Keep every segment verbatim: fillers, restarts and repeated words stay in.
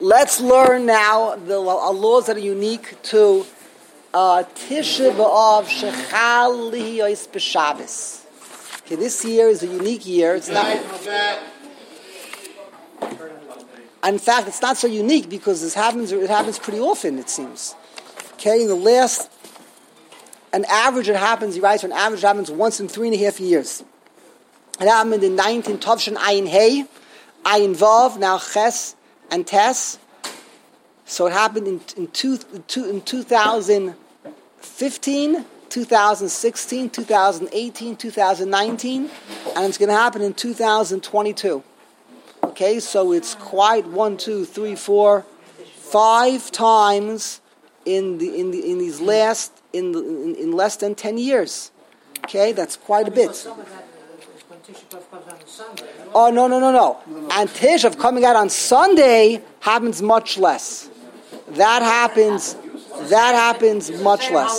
Let's learn now the laws that are unique to uh, Tisha B'Av Shechal Lihiyos B'Shabbos. Okay, this year is a unique year. It's not. In fact, it's not so unique because this happens. It happens pretty often. It seems. Okay, in the last, an average it happens. He writes, an average it happens once in three and a half years. It happened in nineteen Tovshin Ayin Hey, Ayin Vav, now Ches and Tes. So it happened in in, two, two, in two thousand fifteen, two thousand sixteen, two thousand eighteen, two thousand nineteen, and it's going to happen in two thousand twenty-two. Okay, so it's quite one, two, three, four, five times in the in the in these last in the, in, in less than ten years. Okay, that's quite a bit. Oh no no no no! And Tisha B'Av coming out on Sunday happens much less. That happens. That happens much less.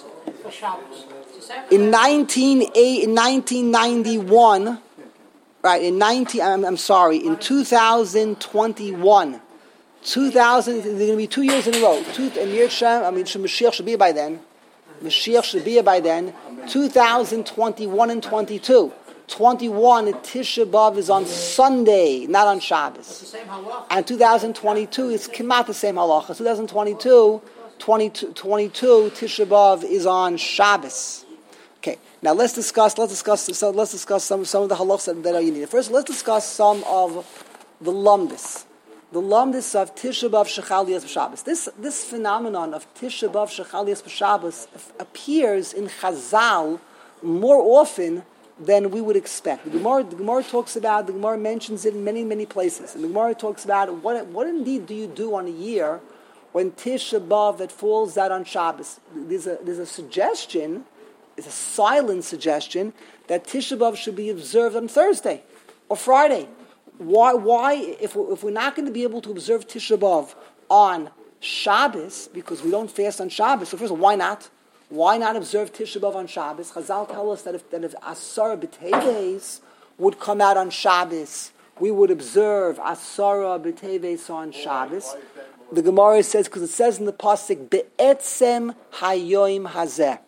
In nineteen in nineteen ninety-one, right? In nineteen, I'm, I'm sorry. In two thousand twenty-one, two thousand. They're going to be two years in a row. Two, and Yirchem, I mean, Mashiach should be by then. Mashiach should be by then. two thousand twenty-one and twenty-two. twenty-one, Tisha B'Av is on Sunday, not on Shabbos. And two thousand twenty-two is Kimat the same halacha. twenty twenty-two, twenty-two, twenty-two, Tisha B'Av is on Shabbos. Okay, now let's discuss. Let's discuss. So let's discuss some some of the halachas that are unique. First, let's discuss some of the lumdis, the lumdis of Tisha B'Av Shechal Lihiyos B'Shabbos. This this phenomenon of Tisha B'Av Shechal Lihiyos B'Shabbos appears in Chazal more often than we would expect. The Gemara, the Gemara talks about, the Gemara mentions it in many, many places. And the Gemara talks about what, what indeed do you do on a year when Tisha B'Av that falls out on Shabbos. There's a, there's a suggestion, it's a silent suggestion, that Tisha B'Av should be observed on Thursday or Friday. Why, why if, we're, if we're not going to be able to observe Tisha B'Av on Shabbos, because we don't fast on Shabbos, so first of all, why not? Why not observe Tisha B'Av on Shabbos? Chazal tell us that if, that if Asara B'Teves would come out on Shabbos, we would observe Asara B'Teves on Shabbos. The Gemara says, because it says in the Pasuk, Be'etzem Hayoim Hazeh.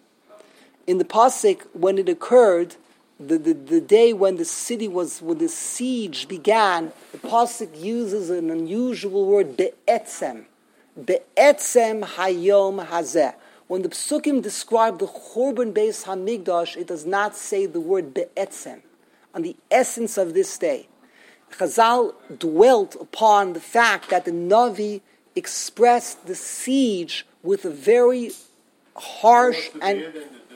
In the Pasuk, when it occurred, the, the, the day when the city was, when the siege began, the Pasuk uses an unusual word, Be'etzem. Be'etzem Hayom Hazeh. When the Psukim describe the Churban Beis Hamikdash, it does not say the word be'etzem, on the essence of this day. Chazal dwelt upon the fact that the Navi expressed the siege with a very harsh and...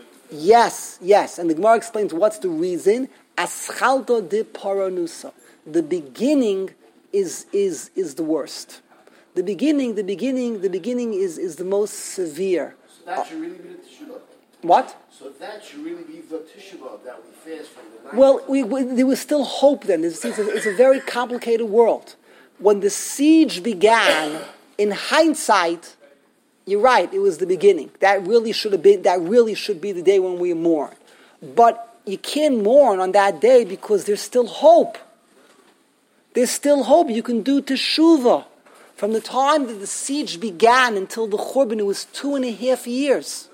Yes, yes, and the Gemara explains what's the reason. Aschalto de paranusa. The beginning is, is, is the worst. The beginning, the beginning, the beginning is, is the most severe. That should really be the Tisha B'Av. What? So that should really be the Tisha B'Av that we fast from the night. Well, we, we, there was still hope then. It's, it's, a, it's a very complicated world. When the siege began, in hindsight, you're right, it was the beginning. That really should have been, that really should be the day when we mourn. But you can't mourn on that day because there's still hope. There's still hope. You can do teshuvah. From the time that the siege began until the Churban, it was two and a half years.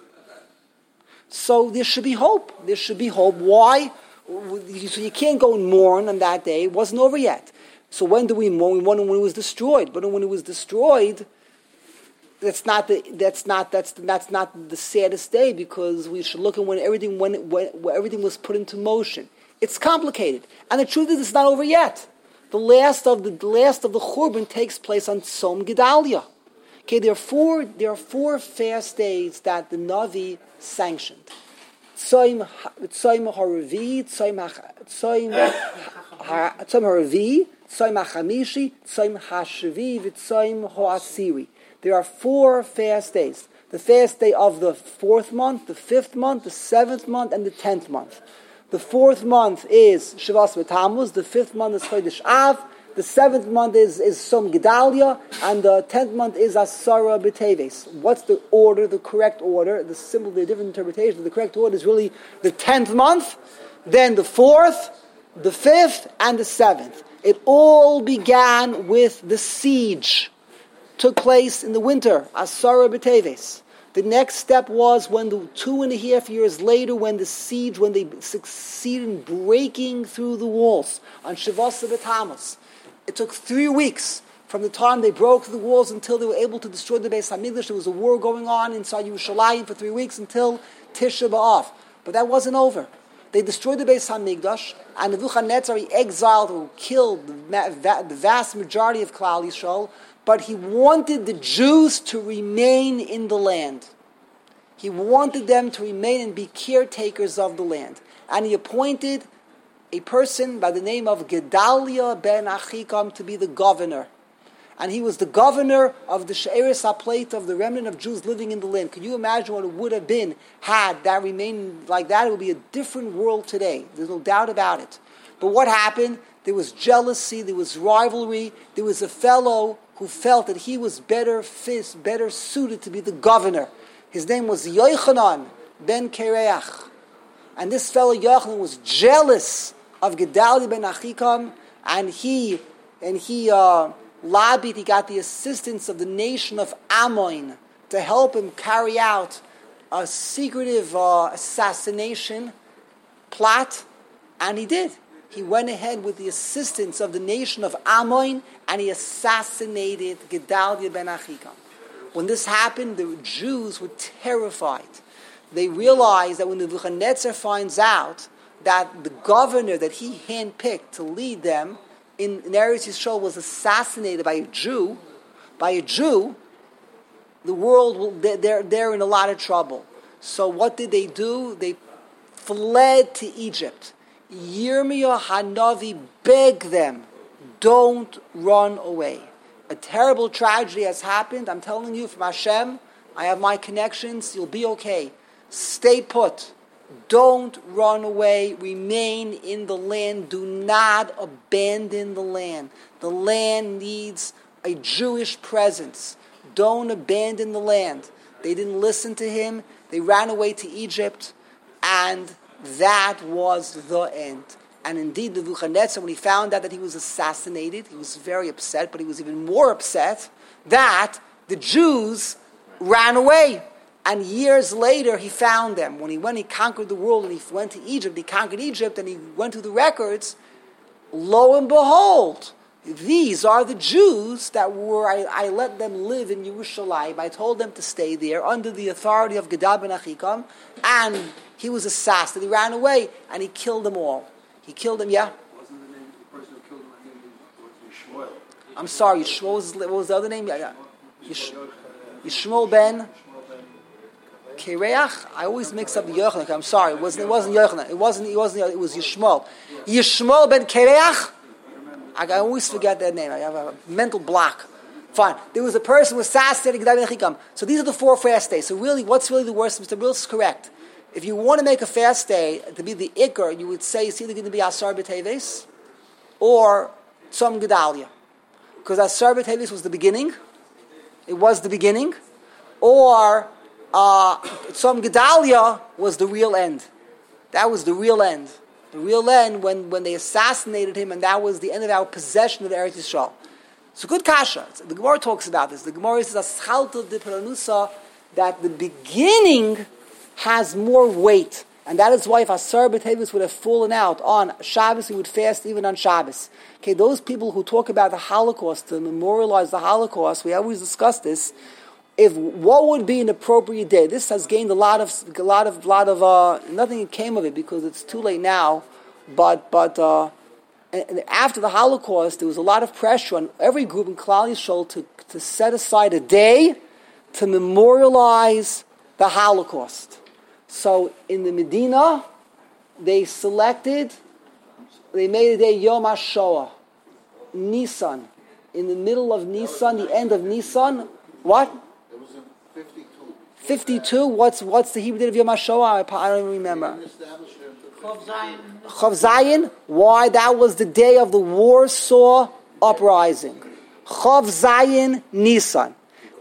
So there should be hope. There should be hope. Why? So you can't go and mourn on that day. It wasn't over yet. So when do we mourn? We mourn when it was destroyed. But when it was destroyed, that's not the that's not that's that's not the saddest day, because we should look at when everything when, when, when everything was put into motion. It's complicated, and the truth is, it's not over yet. The last of the, the last of the Churban takes place on Tzom Gedalia. Okay, there are four there are four fast days that the Navi sanctioned. Tzom Tzom Haravi, Tzom Tzom Haravi, Tzom Hachamishi, Tzom Hashvi, Tzom Hoasiri. There are four fast days. The fast day of the fourth month, the fifth month, the seventh month, and the tenth month. The fourth month is Shavas B'Tammuz. The fifth month is Chodesh Av. The seventh month is, is Tzom Gedalia. And the tenth month is Asara B'Teves. What's the order, the correct order? The simple, the different interpretation. The correct order is really the tenth month, then the fourth, the fifth, and the seventh. It all began with the siege. took place in the winter, Asara B'Teves. The next step was when the two and a half years later, when the siege, when they succeeded in breaking through the walls on Shavasa B'Tammuz. It took three weeks from the time they broke through the walls until they were able to destroy the Beis Hamikdash. There was a war going on inside Yerushalayim for three weeks until Tisha B'Av. But that wasn't over. They destroyed the Beis Hamikdash, and Nebuchadnezzar, he exiled or killed the vast majority of Klal Yisrael, but he wanted the Jews to remain in the land. He wanted them to remain and be caretakers of the land. And he appointed a person by the name of Gedaliah ben Achikam to be the governor. And he was the governor of the She'eres HaPleit, of the remnant of Jews living in the land. Can you imagine what it would have been had that remained like that? It would be a different world today. There's no doubt about it. But what happened? There was jealousy, there was rivalry, there was a fellow who felt that he was better fit, better suited to be the governor. His name was Yochanan ben Kareach. And this fellow Yochanan was jealous of Gedaliah ben Achikam, and he, and he, uh, lobbied, he got the assistance of the nation of Ammon to help him carry out a secretive uh, assassination plot, and he did. He went ahead with the assistance of the nation of Ammon, and he assassinated Gedaliah ben Achikam. When this happened, the Jews were terrified. They realized that when Nebuchadnezzar finds out that the governor that he handpicked to lead them in, in Eretz Yisrael was assassinated by a Jew, by a Jew, the world will, they're, they're in a lot of trouble. So what did they do? They fled to Egypt. Yirmiyah Hanavi begged them, don't run away. A terrible tragedy has happened. I'm telling you from Hashem, I have my connections, you'll be okay. Stay put. Don't run away. Remain in the land. Do not abandon the land. The land needs a Jewish presence. Don't abandon the land. They didn't listen to him. They ran away to Egypt, and that was the end. And indeed, Nebuchadnezzar, when he found out that he was assassinated, he was very upset, but he was even more upset that the Jews ran away. And years later, he found them. When he went, he conquered the world, and he went to Egypt. He conquered Egypt, and he went through the records. Lo and behold, these are the Jews that were, I, I let them live in Yerushalayim. I told them to stay there under the authority of Gedaliah ben Achikam, and he was assassinated. He ran away, and he killed them all. He killed them, yeah? Wasn't the name of the person who killed him, I think it was Yishmael. I'm sorry, Yishmael, what was, what was the other name? Yeah, yeah. Yish, Yishmael ben Kireach. I always mix up the Yochanan. I'm sorry, it wasn't. It wasn't Yochanan. It wasn't. It wasn't. It was Yishmael. Yishmael ben Kireach. I, I always forget that name. I have a mental block. Fine. There was a person who was assassinated. So these are the four fast days. So really, what's really the worst? Mister Bills is correct. If you want to make a fast day to be the Iker, you would say it's either going to be Asar B'Teves or Tzom Gedalia, because Asar B'Teves was the beginning. It was the beginning, or Uh, Tzom Gedalia was the real end. That was the real end. The real end when, when they assassinated him, and that was the end of our possession of Eretz Yisrael. It's a good kasha. The Gemara talks about this. The Gemara says Aschalta de Peranusa, that the beginning has more weight. And that is why if Asar B'Teves would have fallen out on Shabbos, he would fast even on Shabbos. Okay, those people who talk about the Holocaust, to memorialize the Holocaust, we always discuss this. If what would be an appropriate day? This has gained a lot of, a lot of, lot of. Uh, nothing came of it because it's too late now. But, but uh, and after the Holocaust, there was a lot of pressure on every group in Klal Yisrael to to set aside a day to memorialize the Holocaust. So in the Medina, they selected, they made a day Yom HaShoah, Nisan, in the middle of Nisan, the end of Nisan. What? fifty-two. fifty-two? What's what's the Hebrew date of Yom HaShoah? I don't even remember. Chav Zayin. Chav Zayin. Why? That was the day of the Warsaw Uprising. Chav Zayin Nisan.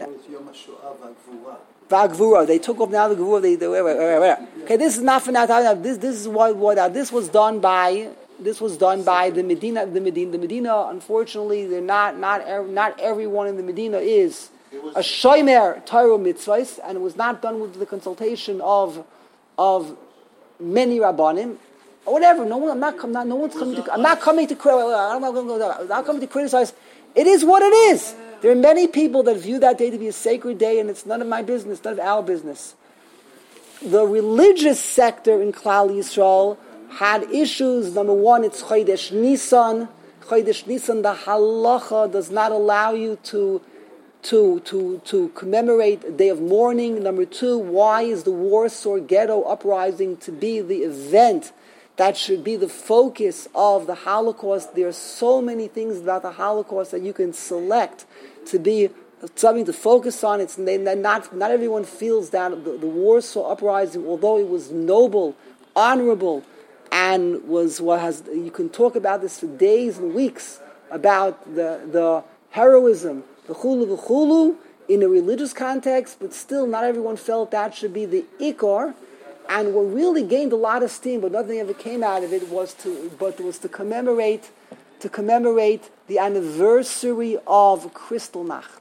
Vagvura. They took off now the Gvura. They, they wait, wait, wait, wait. Okay, this is not for now. This this is what what uh, this was done by This was done by the Medina. The Medina. The Medina. Unfortunately, they're not not not everyone in the Medina is a shomer Torah mitzvahs, and it was not done with the consultation of of many rabbanim. Or whatever. No one. I'm not. I'm not no one's coming to. I'm not coming to. I'm not, I'm not coming to criticize. It is what it is. There are many people that view that day to be a sacred day, and it's none of my business, none of our business. The religious sector in Klal Yisrael had issues. Number one, it's Chodesh Nisan. Chodesh Nisan, the halacha does not allow you to, to, to, to commemorate a day of mourning. Number two, why is the Warsaw Ghetto uprising to be the event that should be the focus of the Holocaust? There are so many things about the Holocaust that you can select to be something to focus on. It's not not everyone feels that the, the Warsaw Uprising, although it was noble, honorable, and was what has you can talk about this for days and weeks about the the heroism, the chulu the chulu in a religious context, but still not everyone felt that should be the ikar. And what really gained a lot of steam, but nothing ever came out of it, was to but was to commemorate to commemorate the anniversary of Kristallnacht.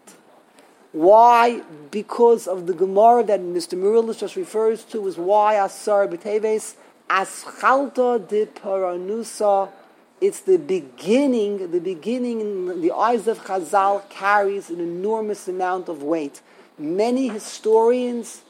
Why? Because of the Gemara that Mister Murilis just refers to, is why Asar B'Teves Aschalta de Paranusa. It's the beginning, the beginning in the eyes of Chazal carries an enormous amount of weight. Many historians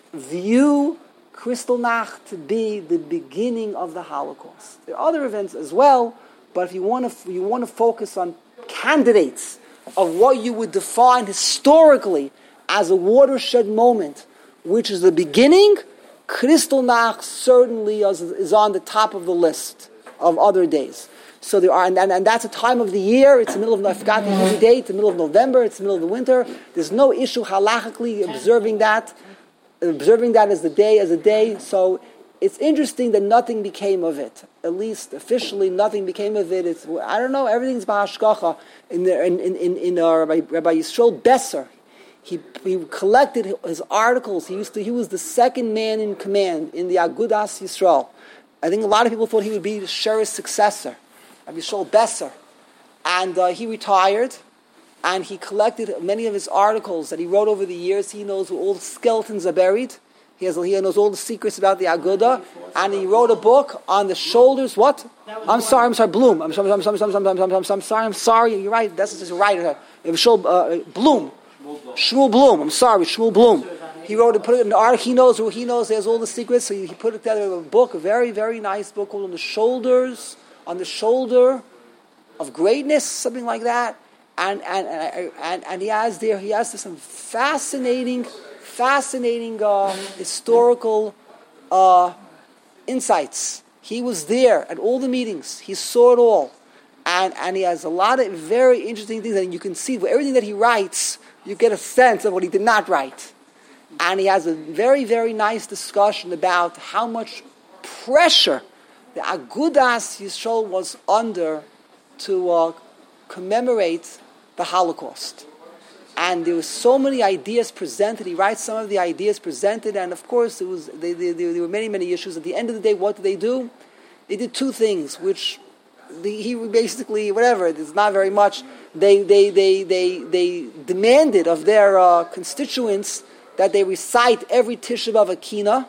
view Kristallnacht to be the beginning of the Holocaust. There are other events as well, but if you want to, you want to focus on candidates of what you would define historically as a watershed moment, which is the beginning, Kristallnacht certainly is, is on the top of the list of other days. So there are, and, and, and that's a time of the year. It's the middle of Nafkat, every day. It's the middle of November. It's the middle of the winter. There's no issue halachically observing that, observing that as the day as a day. So it's interesting that nothing became of it. At least officially, nothing became of it. It's I don't know. Everything's b'hashgacha. In the in in in, in uh, Rabbi, Rabbi Yisrael Besser, he he collected his articles. He used to. He was the second man in command in the Agudas Yisrael. I think a lot of people thought he would be Sher's successor, Rabbi Yisrael Besser, and uh, he retired. And he collected many of his articles that he wrote over the years. He knows where all the skeletons are buried. He has he knows all the secrets about the Aguda, and he wrote a book on the shoulders. What? I'm sorry. I'm sorry. Bloom. I'm sorry. I'm sorry. I'm sorry. I'm sorry. I'm sorry. I'm sorry. You're right. That's just right. Uh, Bloom. Shmuel Bloom. I'm sorry. Shmuel Bloom. He wrote it. Put it in the article. He knows. He knows. There's all the secrets. So he put it together in a book. A very, very nice book called "On the Shoulders." On the shoulder of greatness, something like that. And and and and he has there. He has some fascinating. Fascinating uh, historical uh, insights. He was there at all the meetings. He saw it all. And and he has a lot of very interesting things. And you can see everything that he writes, you get a sense of what he did not write. And he has a very, very nice discussion about how much pressure the Agudas Yisrael was under to uh, commemorate the Holocaust. And there were so many ideas presented. He writes some of the ideas presented, and of course, it was they, they, they, there were many, many issues. At the end of the day, what did they do? They did two things, which the, he basically, whatever, it's not very much. They they they they, they demanded of their uh, constituents that they recite every Tisha B'Av Akina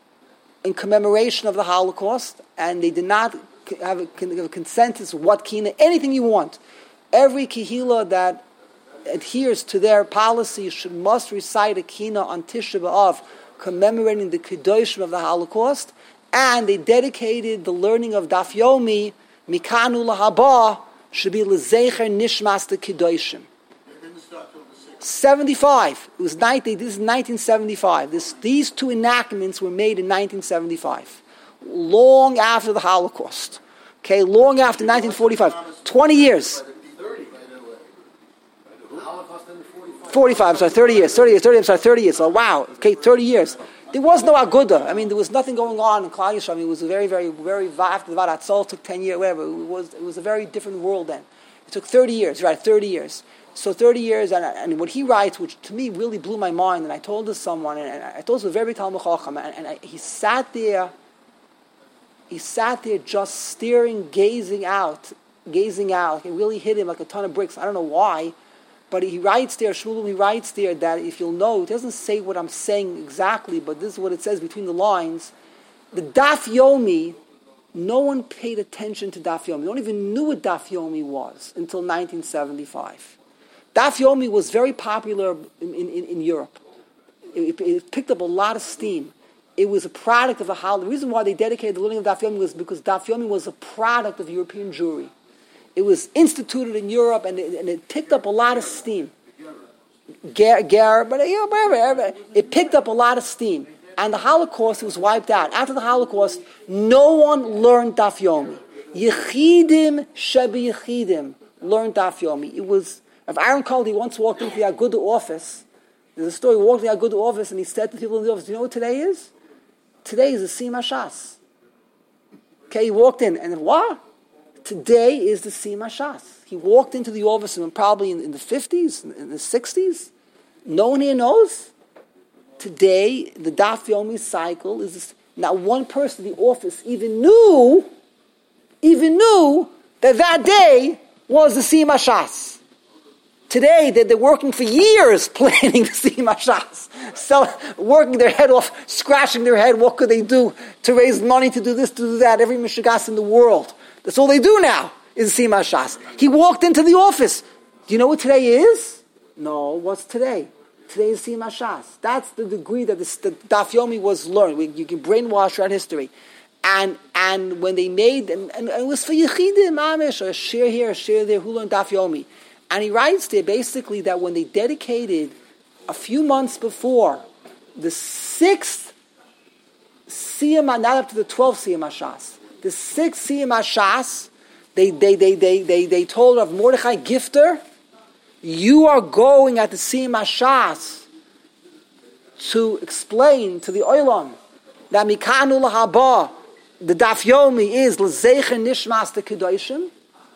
in commemoration of the Holocaust, and they did not have a, have a consensus what Kina, anything you want. Every Kehillah that adheres to their policy should must recite a kina on Tisha B'Av, commemorating the Kedoshim of the Holocaust, and they dedicated the learning of Daf Yomi, Mikanu Lahaba, should be L'Zecher Nishmas the Kedoshim. seventy-five. It was nineteen, this is nineteen seventy-five. This, these two enactments were made in nineteen seventy-five, long after the Holocaust. Okay, long after nineteen forty-five. twenty years. forty-five, I'm sorry, thirty years, thirty years, thirty, I'm sorry, thirty years. Oh, wow, okay, thirty years. There was no Aguda. I mean, there was nothing going on in Klal Yisrael. I mean, it was a very, very, very, after the Vadat Sol took ten years, whatever. It was, it was a very different world then. It took thirty years, right, thirty years. So thirty years, and, and what he writes, which to me really blew my mind, and I told this to someone, and, and I told this to a very Talmud Chacham, and, and I, he sat there he sat there just staring, gazing out, gazing out. It really hit him like a ton of bricks. I don't know why, but he writes there, Shmuel, he writes there that if you'll know, it doesn't say what I'm saying exactly, but this is what it says between the lines. The Daf Yomi, no one paid attention to Daf Yomi. No one even knew what Daf Yomi was until nineteen seventy-five. Daf Yomi was very popular in, in, in Europe. It, it picked up a lot of steam. It was a product of a holiday. The reason why they dedicated the learning of Daf Yomi was because Daf Yomi was a product of European Jewry. It was instituted in Europe, and it, and it picked up a lot of steam. Ger, ger, but you know, whatever, it picked up a lot of steam. And the Holocaust was wiped out. After the Holocaust, no one learned Daf Yomi. Yechidim shebi yechidim learned Daf Yomi. It was, if Aaron Kaldi once walked into the Aguda office, there's a story, he walked into the Aguda office and he said to people in the office, do you know what today is? Today is the Sima Shas. Okay, he walked in, and what? Today is the Sima Shas. He walked into the office and probably in, in the fifties, in the sixties. No one here knows. Today, the Daf Yomi cycle is this. Now, one person in the office even knew, even knew that that day was the Sima Shas. Today, they're, they're working for years planning the Sima Shas. So, working their head off, scratching their head, what could they do to raise money to do this, to do that, every Mishigas in the world. That's all they do now, is Sima Shas. He walked into the office. Do you know what today is? No, what's today? Today is Sima Shas. That's the degree that the, the Daf Yomi was learned. We, you can brainwash throughout history. And and when they made, and, and it was for Yechidim, Mamish, a share here, a share there, who learned Daf Yomi. And he writes there basically that when they dedicated a few months before the sixth Siyam, not up to the twelfth Siyam Shas, the sixth Siyam Shas, they they they they they they told of Mordechai Gifter, you are going at the Siyam Shas to explain to the Olam that Mikanu Lahaba, the Daf Yomi is L'Zeichen Nishmas the Kedoshim.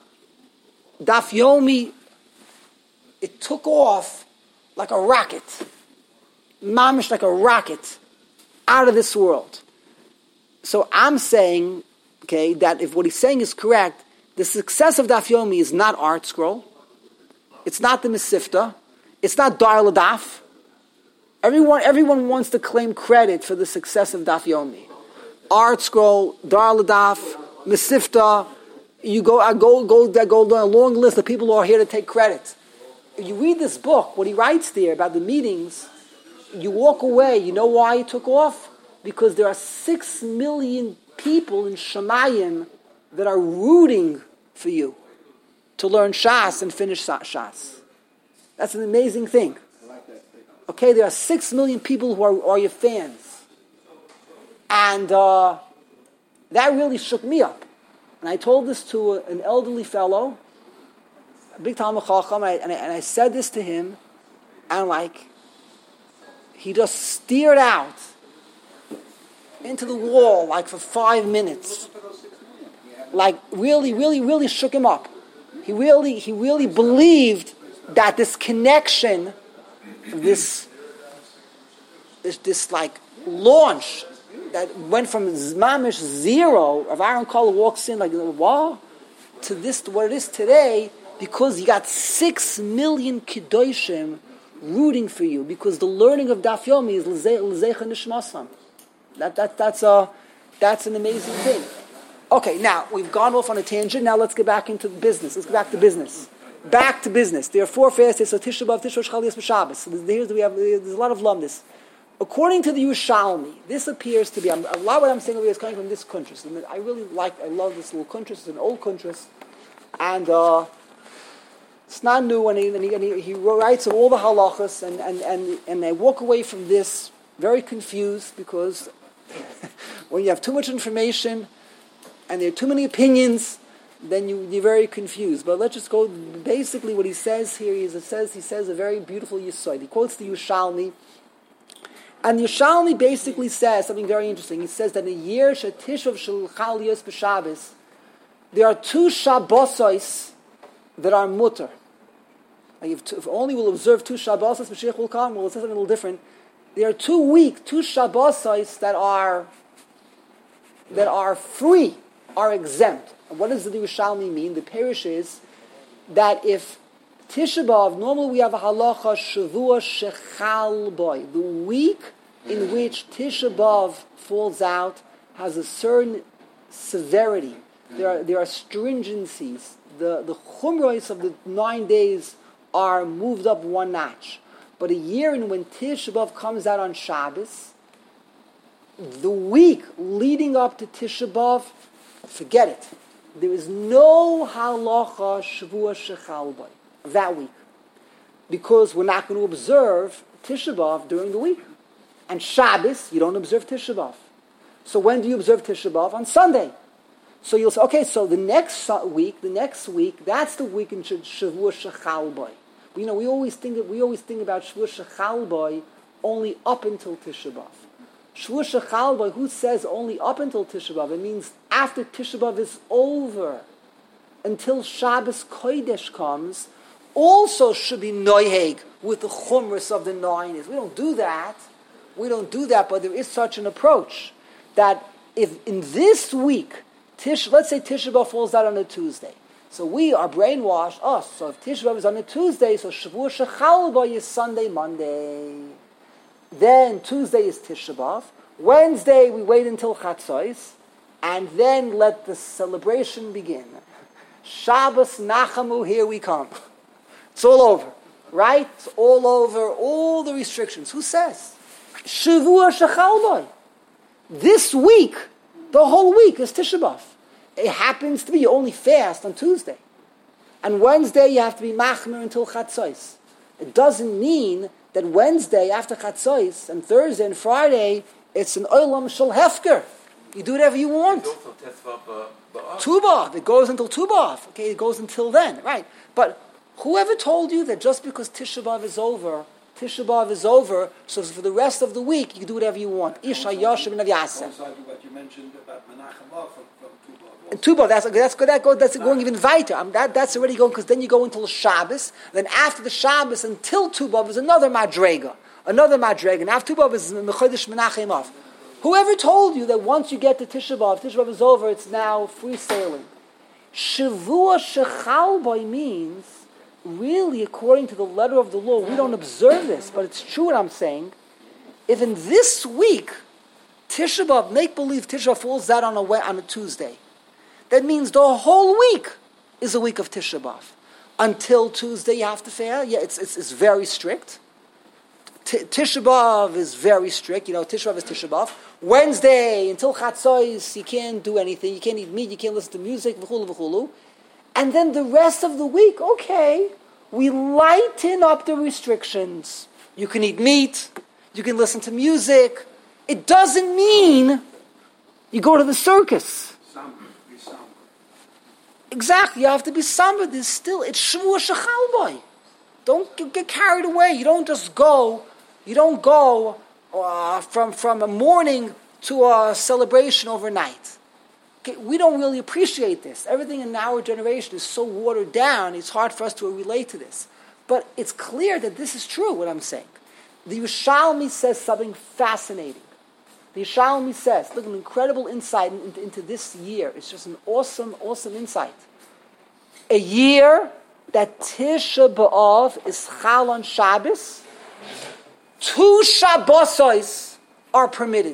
Daf Yomi, it took off like a rocket, mamish like a rocket, out of this world. So I'm saying, okay, that if what he's saying is correct, the success of Daf Yomi is not Art Scroll, it's not the Mesifta, it's not Dar L'Daf. Everyone, everyone wants to claim credit for the success of Daf Yomi. Art Scroll, Dar L'Daf, Mesifta. You go, I go, go, go down a long list of people who are here to take credit. If you read this book, what he writes there about the meetings, you walk away. You know why he took off? Because there are six million people in Shemayim that are rooting for you to learn Shas and finish Shas. That's an amazing thing. Okay, there are six million people who are, are your fans. And uh, that really shook me up. And I told this to a, an elderly fellow, a big Talmud Chacham, and I, and, I, and I said this to him, and like, he just stared out into the wall like for five minutes. Like really, really, really shook him up. He really, he really believed that this connection, this, this, this like launch that went from mamish zero of Aaron Kol walks in like wow to this to what it is today, because you got six million kiddushim rooting for you, because the learning of Daf Yomi is l'zeicha nishmasam. That that that's a that's an amazing thing. Okay, now we've gone off on a tangent. Now let's get back into business. Let's get back to business. Back to business. There are four fasts. So Tisha B'av, Tisha Shchal, Yis B'Shabbos. So here's we have. There's a lot of lumdis. According to the Yerushalmi, this appears to be a lot of what I'm saying over here is coming from this kuntras. And I really like. I love this little kuntras. It's an old kuntras, and uh, it's not new. And he and he, and he, he writes all the halachas, and and and and I walk away from this very confused, because when you have too much information and there are too many opinions, then you, you're very confused. But let's just go. Basically, what he says here is it says he says a very beautiful yesod. He quotes the Yerushalmi, and the Yerushalmi basically says something very interesting. He says that in a year shetishav shel Yos b'Shabbos, there are two Shabbosos that are mutter. Like if, if only we'll observe two Shabbosos, Mashiach will come. Well, it says something a little different. There are two week, two Shabbosos that are that are free are exempt. And what does the Yerushalmi mean? The parish is that if Tisha B'Av, normally we have a halacha Shavua Shechal Boy. The week in which Tisha B'Av falls out has a certain severity. There are, there are stringencies. The, the chumros of the nine days are moved up one notch. But a year in when Tisha B'Av comes out on Shabbos, the week leading up to Tisha B'Av, forget it. There is no halacha Shavua Shechal Boy of that week. Because we're not going to observe Tisha B'Av during the week. And Shabbos, you don't observe Tisha B'Av. So when do you observe Tisha B'Av? On Sunday. So you'll say, okay, so the next week, the next week, that's the week in Shavua Shechal Boy. You know, we always think we always think about Shavua Shechal Boy only up until Tisha B'Av. Shavua Shechal Boy, who says only up until Tisha B'Av? It means after Tisha B'Av is over, until Shabbos Kodesh comes, also should be noiheg with the chumras of the nine days. We don't do that. We don't do that, but there is such an approach that if in this week, Tish, let's say Tisha B'Av falls out on a Tuesday. So we are brainwashed, us. So if Tisha B'Av is on a Tuesday, so Shavua Shechal Boy is Sunday, Monday. Then Tuesday is Tisha B'Av. Wednesday we wait until Chatzos, and then let the celebration begin. Shabbos Nachamu, here we come. It's all over, right? It's all over, all the restrictions. Who says? Shavua Shechal Boy. This week, the whole week is Tisha B'Av. It happens to be you only fast on Tuesday. And Wednesday you have to be machmer until Chatzos. It doesn't mean that Wednesday after Chatzos and Thursday and Friday, it's an olam shel hefker. You do whatever you want. Tu B'Av. It goes until Tu B'Av. Okay, it goes until then, right? But whoever told you that just because Tisha B'Av is over, Tisha B'Av is over, so for the rest of the week you can do whatever you want. Isha Yashem and Avyasa. What you mentioned about Menachem B'Av from Tu B'Av. And Tu B'Av, that's that's good. That goes. That's going even weiter. I mean, that that's already going because then you go until Shabbos. Then after the Shabbos until Tu B'Av is another madrega, another madrega. And after Tu B'Av is Mechodesh Menachem B'Av. Whoever told you that once you get to Tisha B'Av, Tisha B'Av is over, it's now free sailing. Shavua Shechal Boy means, really, according to the letter of the law, we don't observe this, but it's true what I'm saying. If in this week, Tisha B'Av, make believe Tisha B'Av falls out on a, on a Tuesday, that means the whole week is a week of Tisha B'Av. Until Tuesday you have to fast. Yeah, it's, it's, it's very strict. T- Tisha B'Av is very strict. You know, Tisha B'Av is Tisha B'Av. Wednesday, until Chatzos, you can't do anything. You can't eat meat, you can't listen to music, v'chulu, v'chulu. And then the rest of the week, okay, we lighten up the restrictions. You can eat meat, you can listen to music. It doesn't mean you go to the circus. Somber, be somber. Exactly, you have to be somber. There's still, it's Shavua Shechal Boy. Don't get, get carried away. You don't just go, you don't go uh, from, from a morning to a celebration overnight. Okay, we don't really appreciate this. Everything in our generation is so watered down, it's hard for us to relate to this. But it's clear that this is true, what I'm saying. The Yerushalmi says something fascinating. The Yerushalmi says, look, an incredible insight into, into this year. It's just an awesome, awesome insight. A year that Tisha B'Av is Chal on Shabbos, two Shabbosos are permitted.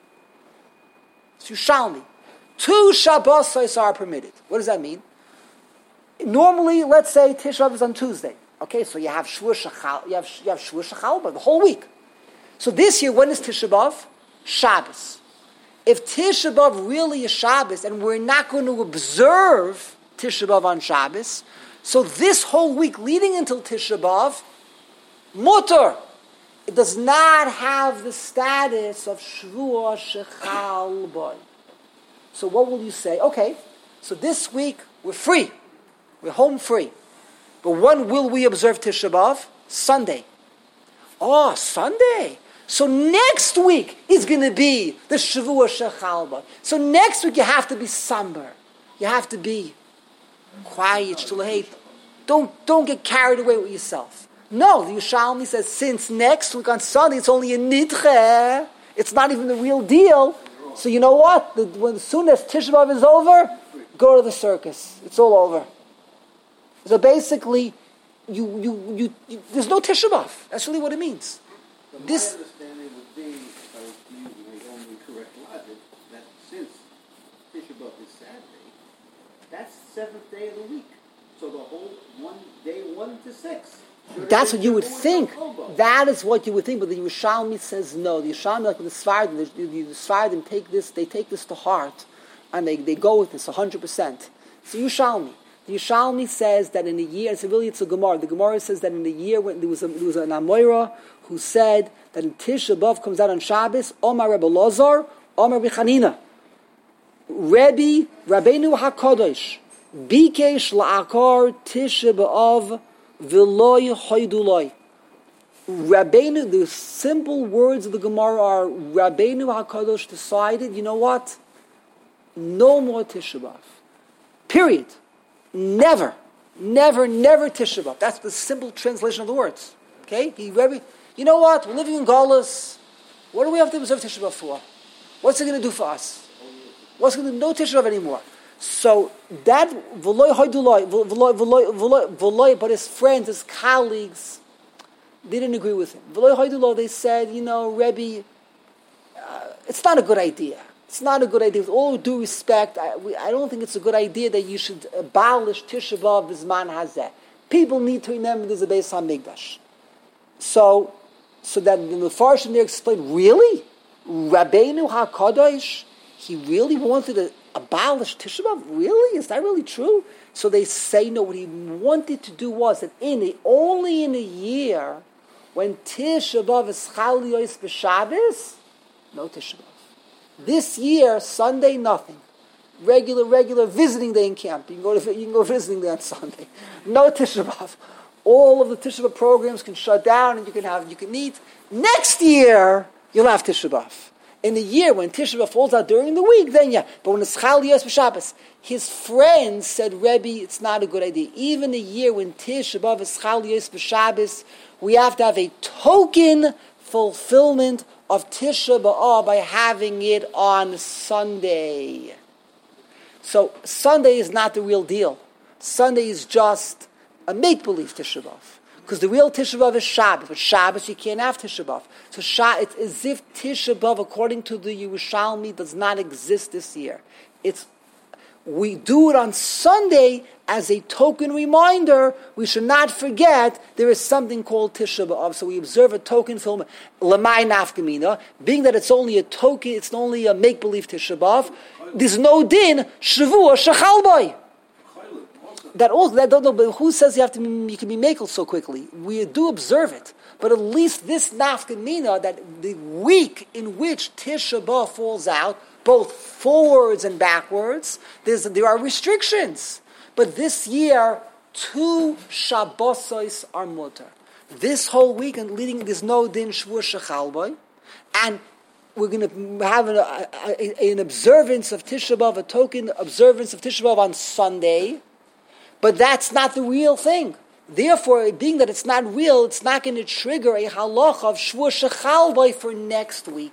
It's Yerushalmi. Two Shabbosos are permitted. What does that mean? Normally, let's say Tisha B'Av is on Tuesday. Okay, so you have Shvur Shechal, you have you have Shvur Shechal, but the whole week. So this year, when is Tisha B'Av? Shabbos. If Tisha B'Av really is Shabbos, and we're not going to observe Tisha B'Av on Shabbos, so this whole week leading until Tisha B'Av, mutter, it does not have the status of Shvur Shechal Boy. So what will you say? Okay, so this week we're free. We're home free. But when will we observe Tisha B'Av? Sunday. Oh, Sunday. So next week is going to be the Shavua Shechal Boy. So next week you have to be somber. You have to be quiet, shtulahate. Don't, don't get carried away with yourself. No, the Yerushalmi says, since next week on Sunday it's only a nidche, it's not even the real deal. So you know what? The, when, as soon as Tisha B'Av is over, go to the circus. It's all over. So basically, you, you, you, you there's no Tisha B'Av. That's really what it means. So my This, understanding would be, if I was using my only correct logic, that since Tisha B'Av is Saturday, that's the seventh day of the week. So the whole one day one to six. that's what you would think. That is what you would think. But the Yerushalmi says no. The Yerushalmi, like the Sfardim, the, the, the Sfardim take this. They take this to heart, and they, they go with this a hundred percent. So Yerushalmi. The Yerushalmi says that in a year, it's really it's a Gemara. The Gemara says that in a year when there was a, there was an Amoira who said that in Tisha B'Av comes out on Shabbos, Omar Rebbe Lozar, Omar B'Chanina, Rebbe Rabbeinu Hakadosh, Bikesh La'akar Tisha B'Av V'Loi Hoyduloi. Rabbeinu, the simple words of the Gemara are Rabbeinu Hakadosh decided, you know what? No more Tisha B'Av. Period. Never, never, never Tisha B'Av. That's the simple translation of the words. Okay? He, you know what? We're living in Galus. What do we have to observe Tisha B'Av for? What's it going to do for us? What's going to do? No Tisha B'Av anymore. So that v'loy hoyduloi, v'loy v'loy v'loy, but his friends, his colleagues, they didn't agree with him. V'loy hoyduloi, they said, you know, Rebbe, uh, it's not a good idea. It's not a good idea. With all due respect, I, we, I don't think it's a good idea that you should abolish Tisha B'Av B'zman Hazeh. People need to remember there's a Beis HaMikdash. So, so that the Mefarshim there explained, really? Rabbeinu HaKadosh, he really wanted to abolish Tisha B'Av? Really? Is that really true? So they say, no, what he wanted to do was that in a, only in a year, when Tisha B'Av is Chal Yois B'Shabbos, no Tisha B'Av. This year, Sunday, nothing. Regular, regular visiting day in camp. You can go to, you can go visiting day on Sunday. No Tisha B'Av. All of the Tisha B'Av programs can shut down, and you can have, you can eat. Next year, you'll have Tisha B'Av. In the year when Tisha B'Av falls out during the week, then yeah. But when it's Chal Yos B'Shabbos, his friends said, Rebbe, it's not a good idea. Even a year when Tisha B'Av is Chal Yos B'Shabbos, we have to have a token fulfillment of Tisha B'Av by having it on Sunday. So Sunday is not the real deal. Sunday is just a make-believe Tisha B'Av. Because the real Tisha B'Av is Shabbos. But Shabbos, you can't have Tisha B'Av. So it's as if Tisha B'Av, according to the Yerushalmi, does not exist this year. It's we do it on Sunday as a token reminder. We should not forget there is something called Tisha B'Av. So we observe a token film, Lamai Nafkamina, being that it's only a token, it's only a make-believe Tisha B'Av. There's no din, Shavua Shechalboi. That also, that don't know, but who says you have to be, you can be makel so quickly? We do observe it, but at least this nafkamina that the week in which Tisha B'Av falls out, both forwards and backwards, there's, there are restrictions. But this year, two Shabbosos are mutter. This whole week and leading, there's no din shvur shechalboi, and we're going to have an, a, a, an observance of Tisha B'Av, a token observance of Tisha B'Av on Sunday. But that's not the real thing. Therefore, being that it's not real, it's not going to trigger a halacha of shvur shechalboi for next week.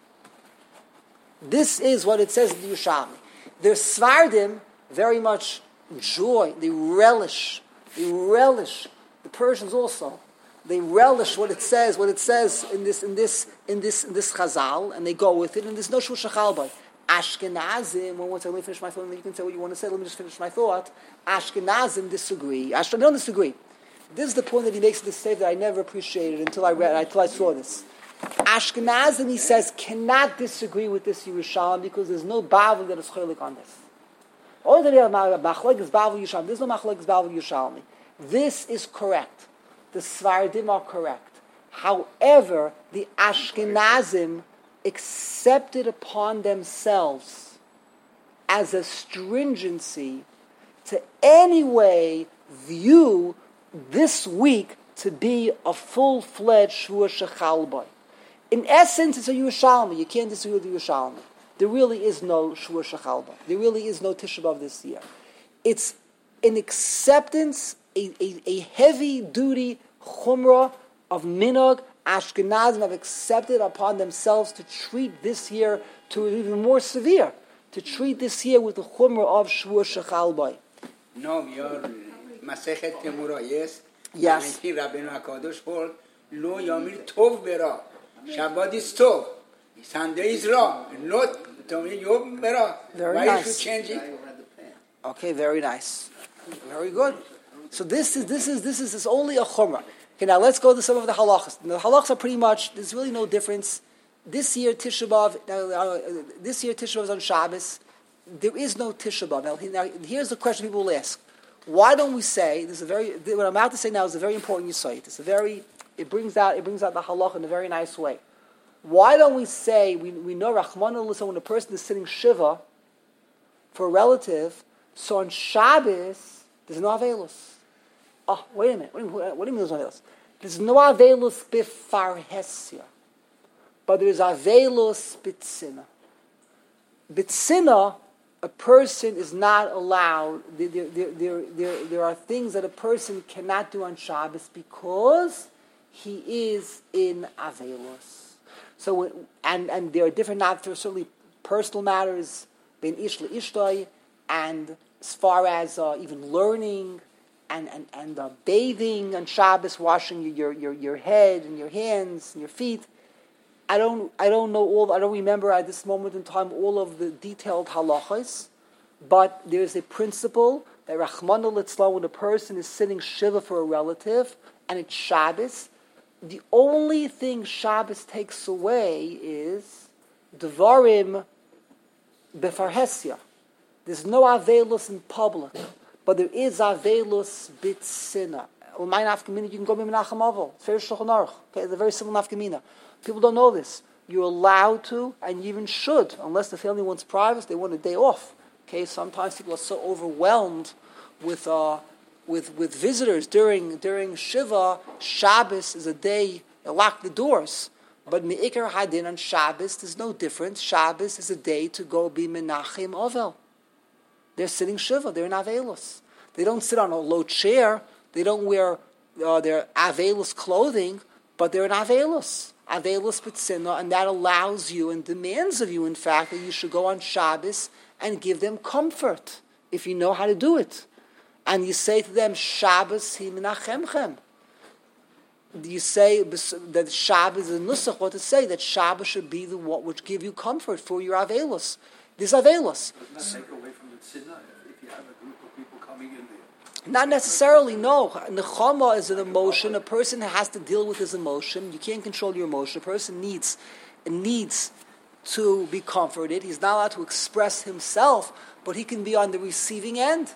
This is what it says in the Yerushalmi. The Svardim very much enjoy, they relish, they relish, the Persians also, they relish what it says, what it says in this, in this, in this, in this Chazal, and they go with it, and there's no shvur shechalboi. Ashkenazim, well, once I let me finish my thought, and then you can say what you want to say, let me just finish my thought. Ashkenazim disagree. Ashkenazim don't disagree. This is the point that he makes in this statement that I never appreciated until I read, until I saw this. Ashkenazim, he says, cannot disagree with this Yerushalmi because there's no Bavel that is cholik on this. All that machlek is Bavel Yerushalmi. There's no machlek is Bavel Yerushalmi. This is correct. The Svardim are correct. However, the Ashkenazim accepted upon themselves as a stringency to anyway view this week to be a full-fledged shvur shechalboi. In essence, it's a Yerushalmi. You can't disagree with the Yerushalmi. There really is no shvur shechalboi. There really is no Tisha B'Av this year. It's an acceptance, a, a, a heavy-duty chumrah of minog Ashkenazim have accepted upon themselves to treat this year to even more severe, to treat this year with the chumrah of Shvur Shechal Bay. No, your Masechet Temurayes. Yes. Rabbeinu HaKadosh hold Lo Yomir Tov Bera. Shabbat is Tov. Sunday is Ra. Not Yom Bera. Very Why nice. you should change it? Okay, very nice, very good. So this is this is this is, this is only a chumrah. Okay, now let's go to some of the halachas. The halachas are pretty much. There's really no difference. This year Tisha B'av. Uh, this year Tisha B'av is on Shabbos. There is no Tisha B'av. Now, now here's the question people will ask: why don't we say this is a very? What I'm about to say now is a very important yesod. It's a very. It brings out it brings out the halacha in a very nice way. Why don't we say we we know Rachmana litzlan when a person is sitting shiva for a relative? So on Shabbos, there's no Avelus. Oh, wait a minute. What do you, what do you mean there's no Avelus? There's no Avelus bifarhesia. But there's Avelus bitzina. Bitzina, a person is not allowed. There, there, there, there, there are things that a person cannot do on Shabbos because he is in Avelus. So, and, and there are different, not there are certainly personal matters, ben ish le'ishtoi, and as far as uh, even learning and and and uh, bathing on Shabbos, washing your, your your head and your hands and your feet, I don't I don't know all I don't remember at this moment in time all of the detailed halachas, but there's a principle that Rachmana litzlan when a person is sitting shiva for a relative and it's Shabbos, the only thing Shabbos takes away is devarim befarhesia. There's no Avelus in public, but there is Avelus bitzina. You can go to Menachem Avol. It's very Shulchan Aruch. Okay, it's a very simple nafkamina. People don't know this. You're allowed to, and you even should, unless the family wants privacy, they want a day off. Okay, sometimes people are so overwhelmed with uh, with with visitors during during Shiva. Shabbos is a day they lock the doors. But Me'ikar Hadin on Shabbos, there's no difference. Shabbos is a day to go be Menachem Avol. They're sitting shiva. They're in Avelus. They don't sit on a low chair. They don't wear uh, their Avelus clothing, but they're in Avelus. Avelus B'tzina, and that allows you and demands of you, in fact, that you should go on Shabbos and give them comfort, if you know how to do it. And you say to them, Shabbos hi menachemchem. You say that Shabbos is a nusach, what to say, that Shabbos should be the what which give you comfort for your Avelus. This Avelus. Doesn't that take away from the tzina if you have a group of people coming in there? Not necessarily, no. Nechama is an emotion. A person has to deal with his emotion. You can't control your emotion. A person needs needs to be comforted. He's not allowed to express himself, but he can be on the receiving end.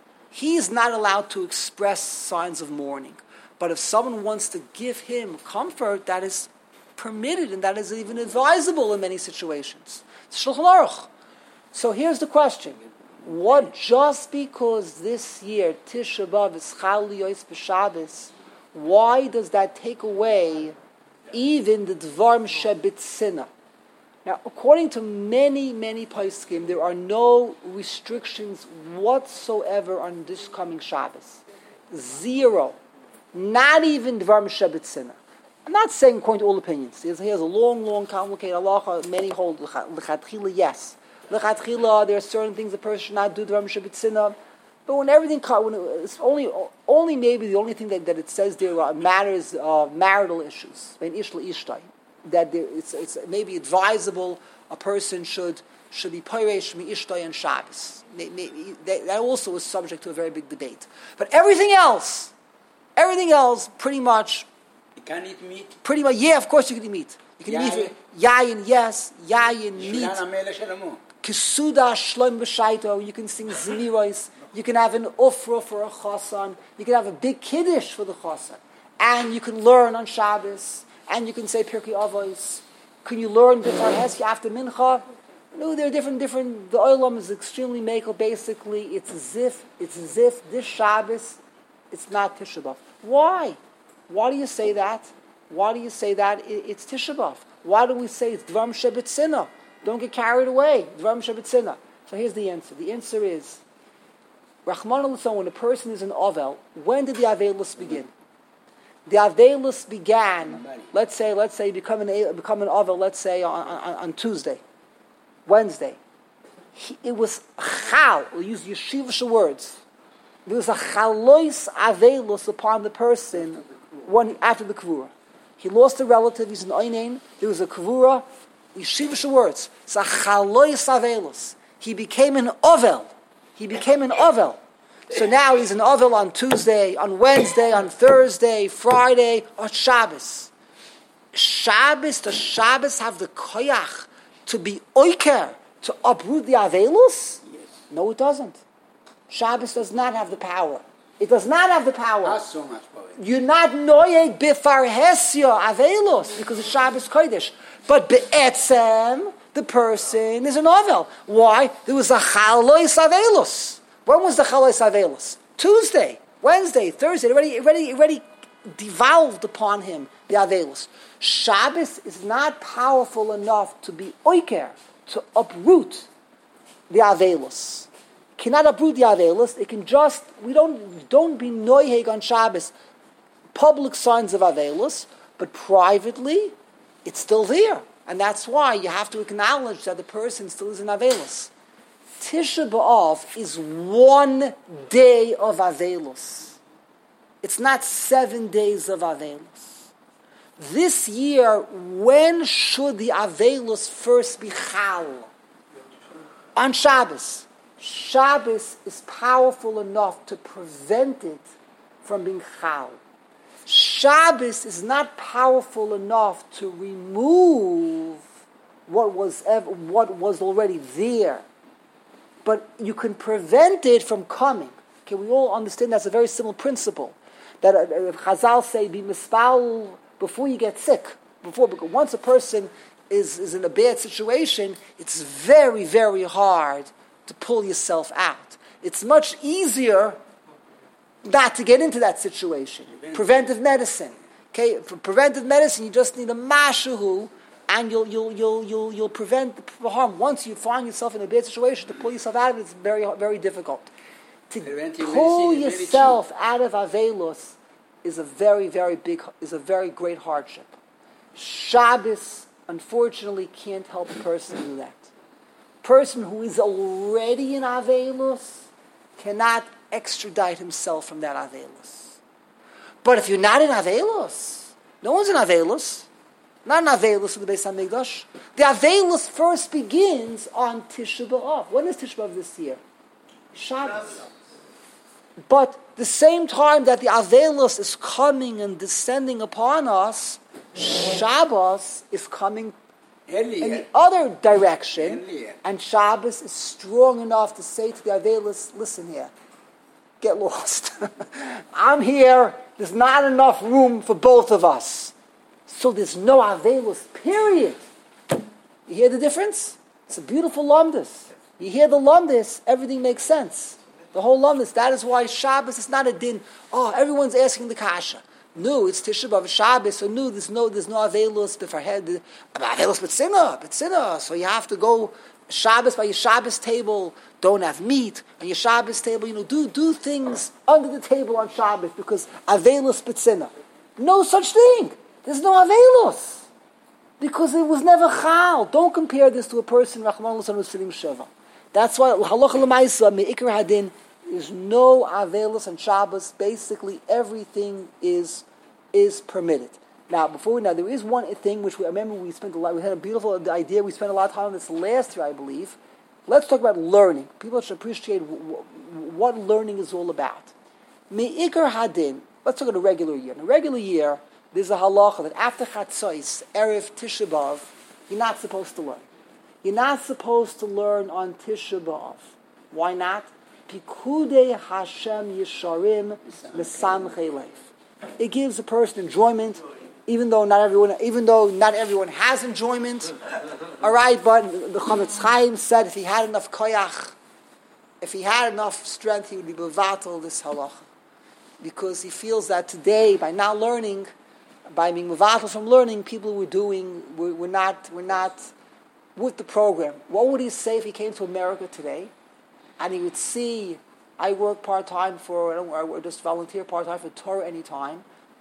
He is not allowed to express signs of mourning. But if someone wants to give him comfort, that is permitted, and that is even advisable in many situations. It's Shulchan Aruch. So here's the question. What, just because this year Tisha B'Av is Chal Yos B'Shabbos, why does that take away even the Dvarm Shebitzina? Now, according to many, many poskim, there are no restrictions whatsoever on this coming Shabbos. Zero. Not even Dvarm Shebitzina. I'm not saying according to all opinions. He has a long, long, complicated halacha. Many hold l'chatchila, yes. L'chatchila, there are certain things a person should not do Dvarm Shebitzina. But when everything, when it's only, only maybe the only thing that, that it says there are matters of marital issues. When ish l'ishtai, that there, it's, it's maybe advisable a person should should be peiresh mi ishtai and Shabbos. Maybe, that also is subject to a very big debate. But everything else, everything else, pretty much. You can eat meat. Pretty much, yeah. Of course, you can eat meat. You can Yayin. eat yayin, yes, yayin, meat. Shulchan Amela Shalamu. Kesuda shloim b'shaito. You can sing zmiros. You can have an ufra for a chasan. You can have a big kiddush for the chasan, and you can learn on Shabbos. And you can say Pirkei Avos. Can you learn B'far Heski after Mincha? No, there are different, different. The Olam is extremely makel. Basically, it's as if, it's as if this Shabbos, it's not Tisha B'Av. Why? Why do you say that? Why do you say that it's Tisha B'Av? Why do we say it's Dvarm Shebitzina? Don't get carried away. Dvarm Shebitzina. So here's the answer. The answer is, Rachmana litzlan, when a person is in Ovel, when did the Avelus begin? The Avelus began, let's say, let's say, become an, become an Avel, let's say, on, on, on Tuesday, Wednesday. He, it was Chal, we'll use yeshivish words. There was a Chalois Avelus upon the person one, after the Kvura. He lost a relative, he's an Oinain, there was a Kvura, yeshivish words. It's a Chalois Avelus. He became an Ovel. He became an Ovel. So now he's an Ovel on Tuesday, on Wednesday, on Thursday, Friday, on Shabbos. Shabbos, does Shabbos have the koyach to be oiker, to uproot the Avelus? Yes. No, it doesn't. Shabbos does not have the power. It does not have the power. Not so much power. You're not noyeg bifarhesya Avelus because it's Shabbos Kodesh. But be'etzem, the person is an Ovel. Why? There was a Chalois Avelus. When was the Chalois Avelus? Tuesday, Wednesday, Thursday. It already, already, already devolved upon him, the Avelus. Shabbos is not powerful enough to be oiker, to uproot the Avelus. Cannot uproot the Avelus. It can just, we don't, don't be noiheg on Shabbos. Public signs of Avelus, but privately, it's still there. And that's why you have to acknowledge that the person still is an Avelus. Tisha B'Av is one day of Avelus. It's not seven days of Avelus. This year, when should the Avelus first be Chal? On Shabbos. Shabbos is powerful enough to prevent it from being Chal. Shabbos is not powerful enough to remove what was ever, what was already there. But you can prevent it from coming. Okay, we all understand that's a very simple principle. That uh, uh, Chazal say, be mispal before you get sick. Before, because once a person is, is in a bad situation, it's very, very hard to pull yourself out. It's much easier not to get into that situation. Preventive medicine. Okay, for preventive medicine, you just need a mashahu, and you'll you'll you'll you'll you'll prevent the harm. Once you find yourself in a bad situation, to pull yourself out of it is very very difficult. To pull yourself out of Avelus is a very very big is a very great hardship. Shabbos, unfortunately, can't help a person do that. Person who is already in Avelus cannot extradite himself from that Avelus. But if you're not in Avelus, no one's in Avelus. Not an Avelus of the Beis HaMikdash. The Avelus first begins on Tisha B'Av. When is Tisha B'Av this year? Shabbos. But the same time that the Avelus is coming and descending upon us, Shabbos is coming Earlier. in the other direction. Earlier. And Shabbos is strong enough to say to the Avelus, listen here, get lost. I'm here. There's not enough room for both of us. So there's no Avelus, period. You hear the difference? It's a beautiful lumdus. You hear the lumdus, everything makes sense. The whole lumdus. That is why Shabbos is not a din. Oh, everyone's asking the kasha. No, it's Tisha B'Av Shabbos. So no, there's no, there's no Avelus b'farhed. Avelus b'tzina, b'tzina. So you have to go Shabbos by your Shabbos table. Don't have meat on your Shabbos table. You know, do do things under the table on Shabbos because Avelus b'tzina. No such thing. There's no Avelus. Because it was never Chal. Don't compare this to a person, Rachman L'San, who's sitting Sheva. That's why, Halacha L'Maisa, Me'ikr Hadin, there's no Avelus on Shabbos. Basically, everything is is permitted. Now, before we know, there is one thing which we, I remember we spent a lot, we had a beautiful idea, we spent a lot of time on this last year, I believe. Let's talk about learning. People should appreciate w- w- what learning is all about. Me'ikr Hadin, let's talk about a regular year. In a regular year, there's a halacha that after Chatzos, Erev Tisha B'Av, you're not supposed to learn. You're not supposed to learn on Tisha B'Av. Why not? Pikudei Hashem Yesharim Mesamchei Leif. It gives a person enjoyment, even though not everyone, even though not everyone has enjoyment. All right, but the Chametz Chaim said if he had enough koyach, if he had enough strength, he would be bevatel this halacha, because he feels that today, by not learning, by being mevatel from learning, people were doing, were, were not, were not with the program. What would he say if he came to America today, and he would see, I work part time for, I don't, I just volunteer part time for Torah Anytime.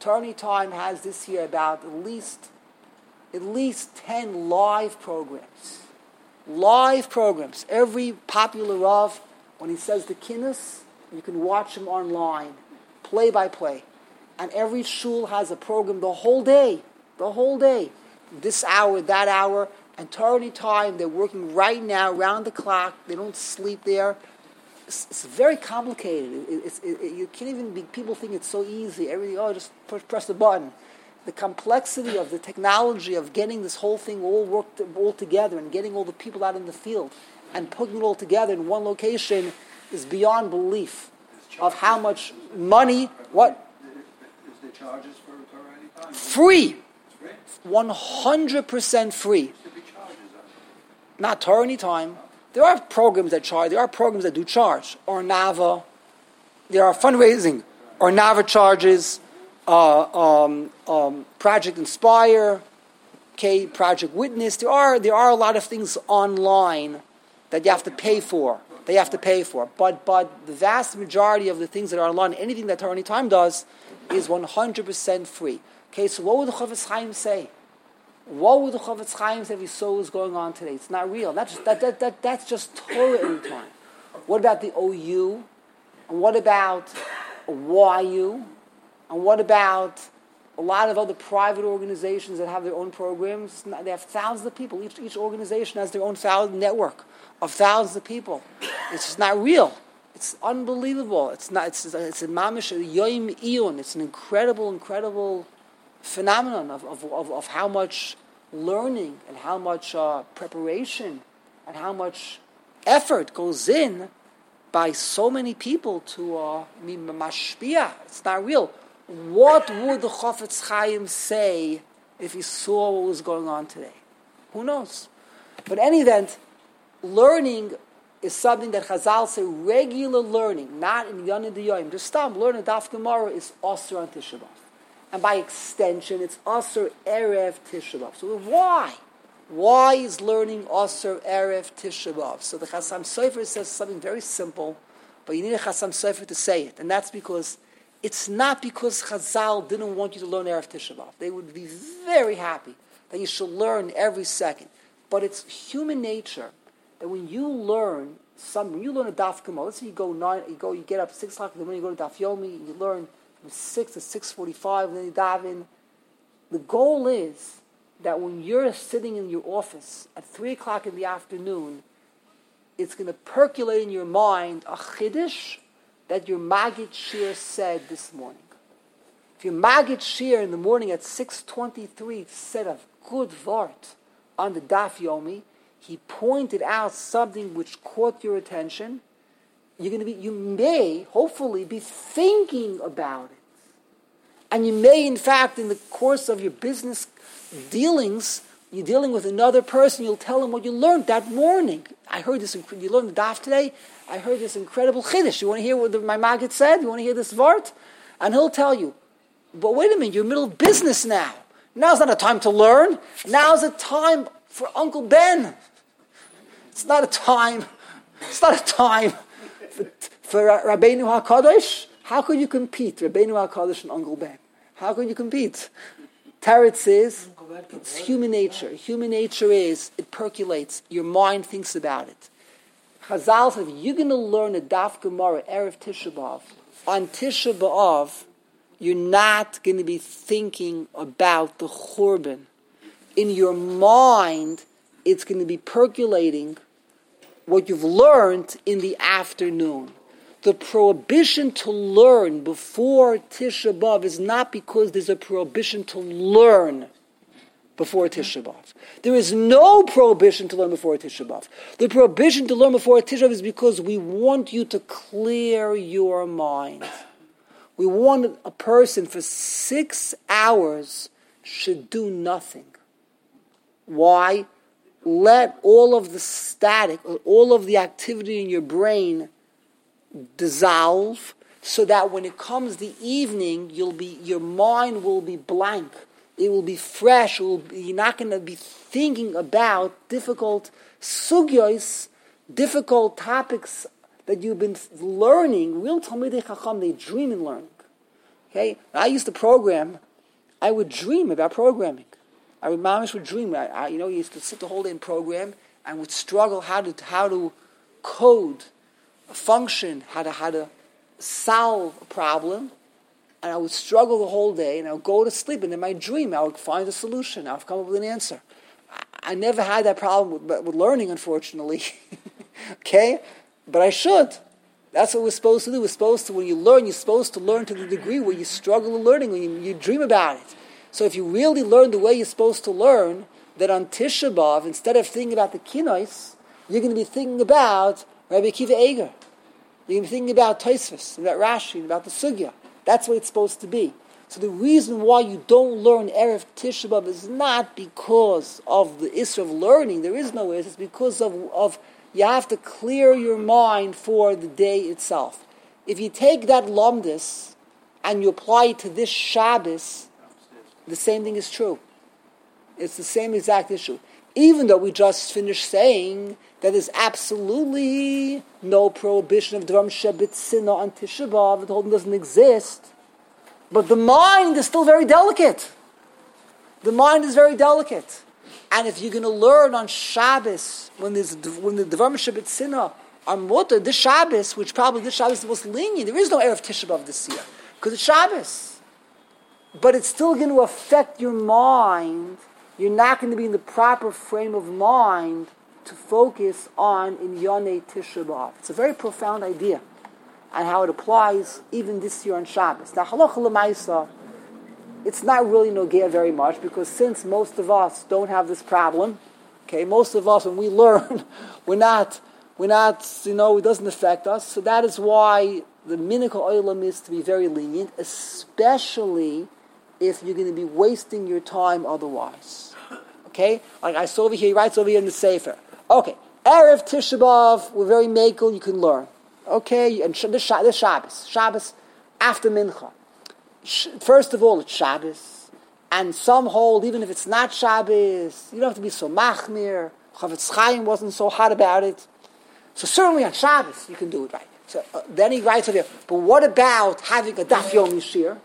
Attorney Time has this year about at least at least ten live programs. Live programs. Every popular Rav, when he says the Kinnis, you can watch him online, play by play. And every shul has a program the whole day, the whole day. This hour, that hour, and Attorney Time, they're working right now, round the clock. They don't sleep there. It's, it's very complicated. It, it's, it, it, you can't even be, people think it's so easy. Everything, oh, just push, press the button. The complexity of the technology of getting this whole thing all worked all together and getting all the people out in the field and putting it all together in one location is beyond belief of how much money, what? Is there charges for Attorney Time? Free. It's free? one hundred percent free. There should be charges on it. Not Attorney Time. There are programs that charge. There are programs that do charge. Or Nava. There are fundraising. Or Nava charges. Uh, um, um, Project Inspire. Okay, Project Witness. There are there are a lot of things online that you have to pay for. They have to pay for. But but the vast majority of the things that are online, anything that Attorney Time does, is one hundred percent free. Okay, so what would the Chofetz Chaim say? What would the Chofetz Chaim say if he saw what was going on today? It's not real. That's just, that, that, that, that's just Torah every time. What about the O U? And what about Y U? And what about a lot of other private organizations that have their own programs? They have thousands of people. Each, each organization has their own thousand network of thousands of people. It's just not real. It's unbelievable. It's not. It's it's a mamish yoim iyun. It's an incredible, incredible phenomenon of of, of, of how much learning and how much uh, preparation and how much effort goes in by so many people to uh, mashpia. It's not real. What would the Chofetz Chaim say if he saw what was going on today? Who knows? But in any event, learning is something that Chazal say regular learning, not in Yonah D'Yoyim. Just stop learning Daf Gemara is Osir on Tisha B'Av. And by extension, it's Osir Erev Tisha B'Av. So why? Why is learning Osir Erev Tisha B'Av? So the Chasam Sofer says something very simple, but you need a Chasam Sofer to say it. And that's because it's not because Chazal didn't want you to learn Erev Tisha B'Av. They would be very happy that you should learn every second. But it's human nature that when you learn some, when you learn a Daf Gemara, let's say you go nine, you go, you get up six o'clock in the morning, you go to Daf Yomi, and you learn from six to six forty-five, and then you dive in. The goal is that when you're sitting in your office at three o'clock in the afternoon, it's going to percolate in your mind a chiddush that your Maggid Shir said this morning. If your Maggid Shir in the morning at six twenty-three said a good vart on the Daf Yomi, he pointed out something which caught your attention, you're going to be, you may, hopefully, be thinking about it. And you may, in fact, in the course of your business dealings, you're dealing with another person, you'll tell him what you learned that morning. I heard this, inc- you learned the Daf today, I heard this incredible chiddush. You want to hear what the, my Maggid said? You want to hear this vart? And he'll tell you, but wait a minute, you're in the middle of business now. Now's not a time to learn. Now's a time for Uncle Ben. It's not a time. It's not a time for, for Rabbeinu HaKadosh. How could you compete, Rabbeinu HaKadosh and Uncle Ben? How could you compete? Teretz is, it's human nature. Human nature is, it percolates. Your mind thinks about it. Chazal said, if you're going to learn a Daf Gemara, Erev Tisha B'Av, on Tisha B'Av, you're not going to be thinking about the Churban. In your mind, it's going to be percolating what you've learned in the afternoon. The prohibition to learn before Tisha B'Av is not because there's a prohibition to learn before Tisha B'Av. There is no prohibition to learn before Tisha B'Av. The prohibition to learn before Tisha B'Av is because we want you to clear your mind. We want a person for six hours should do nothing. Why? Let all of the static, all of the activity in your brain dissolve, so that when it comes the evening, you'll be your mind will be blank. It will be fresh. It will be, you're not going to be thinking about difficult sugyos, difficult topics that you've been learning. Real Talmidei Chacham, they dream in learning. Okay? When I used to program, I would dream about programming. I would, mamish would dream. I, I, you know, you used to sit the whole day and program and would struggle how to how to code a function, how to how to solve a problem, and I would struggle the whole day, and I would go to sleep, and in my dream, I would find a solution. I would come up with an answer. I, I never had that problem with, with learning, unfortunately. Okay? But I should. That's what we're supposed to do. We're supposed to, when you learn, you're supposed to learn to the degree where you struggle with learning, when you, you dream about it. So if you really learn the way you're supposed to learn, that on Tisha B'Av, instead of thinking about the Kinois, you're going to be thinking about Rabbi Akiva Eiger. You're going to be thinking about Tosfos, about Rashi, about the Sugya. That's what it's supposed to be. So the reason why you don't learn Erev Tisha B'Av is not because of the issue of learning. There is no issue. It's because of, of you have to clear your mind for the day itself. If you take that Lomdus and you apply it to this Shabbos, the same thing is true. It's the same exact issue. Even though we just finished saying that there's absolutely no prohibition of Dvarim Shebitzina on Tisha B'Av, the whole thing doesn't exist, but the mind is still very delicate. The mind is very delicate. And if you're going to learn on Shabbos, when there's when the Dvarim Shebitzina are mutter, this Shabbos, which probably this Shabbos is the most lenient, there is no Erev Tisha B'Av this year, because it's Shabbos. But it's still going to affect your mind. You're not going to be in the proper frame of mind to focus on in Yonei Tisha B'Av. It's a very profound idea, and how it applies even this year on Shabbos. Now, halacha l'maisa, it's not really nogea very much, because since most of us don't have this problem, okay, most of us when we learn, we're not, we're not, you know, it doesn't affect us. So that is why the minhag ha'olam is to be very lenient, especially if you're going to be wasting your time otherwise. Okay? Like I saw over here, he writes over here in the Sefer. Okay, Erev Tisha B'Av, we're very makel, you can learn. Okay, and this Shabbos, Shabbos after Mincha. First of all, it's Shabbos. And some hold, even if it's not Shabbos, you don't have to be so machmir. Chavetz Chaim wasn't so hot about it. So certainly on Shabbos, you can do it right. So uh, then he writes over here, but what about having a Daf Yomi Shir?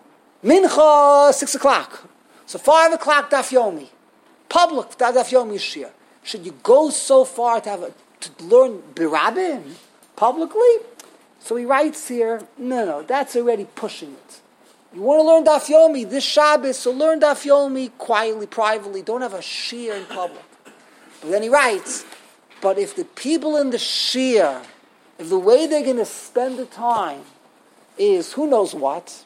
Mincha, six o'clock. So five o'clock Daf Yomi. Public Daf Yomi Shir. Should you go so far to have a, to learn Birabim publicly? So he writes here, no, no, that's already pushing it. You want to learn Daf Yomi this Shabbos, so learn Daf Yomi quietly, privately. Don't have a shir in public. But then he writes, but if the people in the shir, if the way they're going to spend the time is who knows what,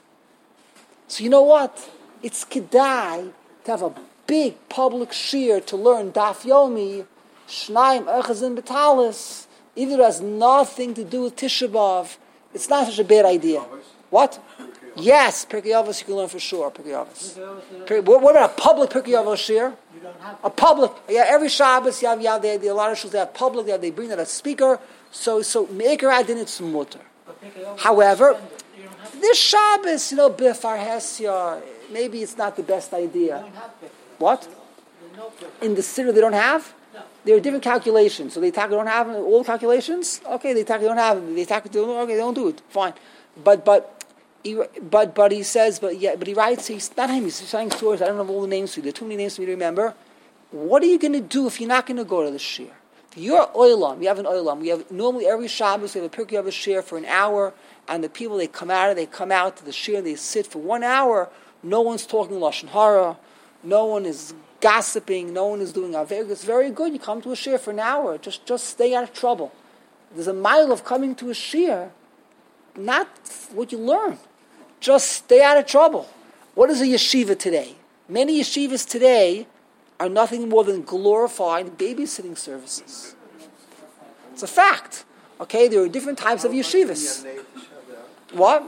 so you know what? It's kedai to have a big public shir to learn Daf Yomi, Shnaim Echazin Betalis, even though it has nothing to do with Tisha B'Av. It's not such a bad idea. What? Yes, Pirkei Avos you can learn for sure. Pirkei Avos. Pirkei, what, what about a public Pirkei Avos shir? You don't have a public. Yeah, every Shabbos you have, you have they, they, a lot of shul they have public. They, have, they bring out a speaker. So so Me'ikar Adin it's mutter. However, this Shabbos, you know, Bifar Hesya, maybe it's not the best idea. What? In the city they don't have? No. There are different calculations. So they talk, don't have all calculations? Okay, they talk, they don't have They talk, okay, they don't do it. Fine. But, but, he, but, but he says, but yeah, but he writes, he's not him, he's saying stories, I don't have all the names for you. There are too many names for me to remember. What are you going to do if you're not going to go to the shir? You're oilam, you have an oilam. We have, normally every Shabbos, we have a Pirkei Avos shir for an hour, and the people, they come out, they come out to the shir, and they sit for one hour. No one's talking Lashon Hara. No one is gossiping. No one is doing Avera. It's very good. You come to a shir for an hour. Just just stay out of trouble. There's a mile of coming to a shir, not what you learn. Just stay out of trouble. What is a yeshiva today? Many yeshivas today are nothing more than glorified babysitting services. It's a fact. Okay, there are different types of yeshivas. What?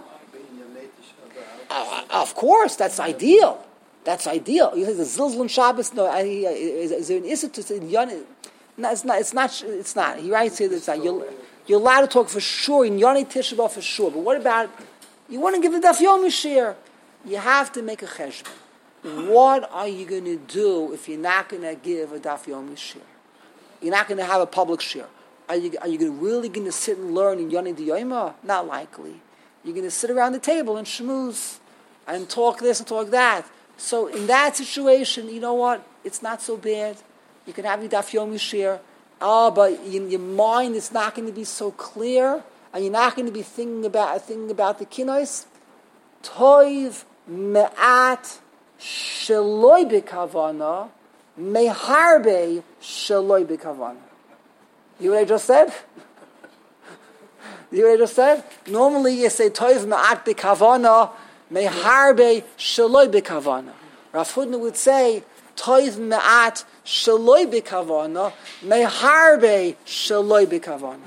Uh, of course, that's ideal. That's ideal. You say the Zilzlum Shabbos. No, I, is, is there an issue to say Yon? No, it's not. It's not. It's not. He writes here that it's not. You're, you're allowed to talk for sure in Yonei Tisha B'Av for sure. But what about you want to give the Daf Yomi shir? You have to make a cheshbon. What are you going to do if you're not going to give a Daf Yomi shir? You're not going to have a public shir. Are you? Are you really going to sit and learn in Yonei D'Yoyma? Not likely. You're going to sit around the table and schmooze and talk this and talk that. So in that situation, you know what? It's not so bad. You can have your daf yomi share. Oh, but in your mind is not going to be so clear, and you're not going to be thinking about thinking about the kinos. Toiv me'at sheloi b'kavana meharbe sheloi b'kavana. You know what I just said? You know what I just said? Normally you say toiv me'at b'kavana meharbe sheloi b'kavana. Rav Hutner would say toiv me'at sheloi b'kavana meharbe sheloi b'kavana.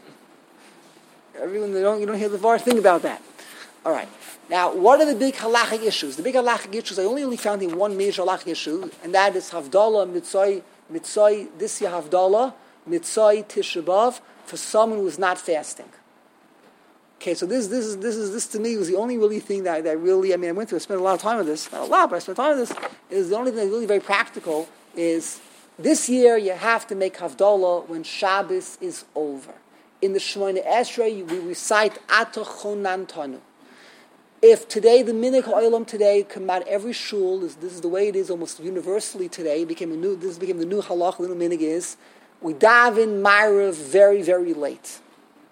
Everyone, you don't, you don't hear the var. Think about that. All right. Now, what are the big halachic issues? The big halachic issues, I only, only found in one major halachic issue, and that is Havdalah, Mitzvah, Mitzvah, this year Havdalah, Mitzvah, Tisha B'Av, for someone who is not fasting. Okay, so this, this is, this is, this to me was the only really thing that, that really, I mean, I went through, I spent a lot of time on this, not a lot, but I spent time on this, is the only thing that's really very practical is this year you have to make Havdalah when Shabbos is over. In the Shemona Esrei, we recite Ata Chonan Tanu. If today, the Minhag HaOlam today, come out every shul, this, this is the way it is almost universally today, it became a new, this became the new halach, the new Minhag is, we daven Ma'ariv very, very late.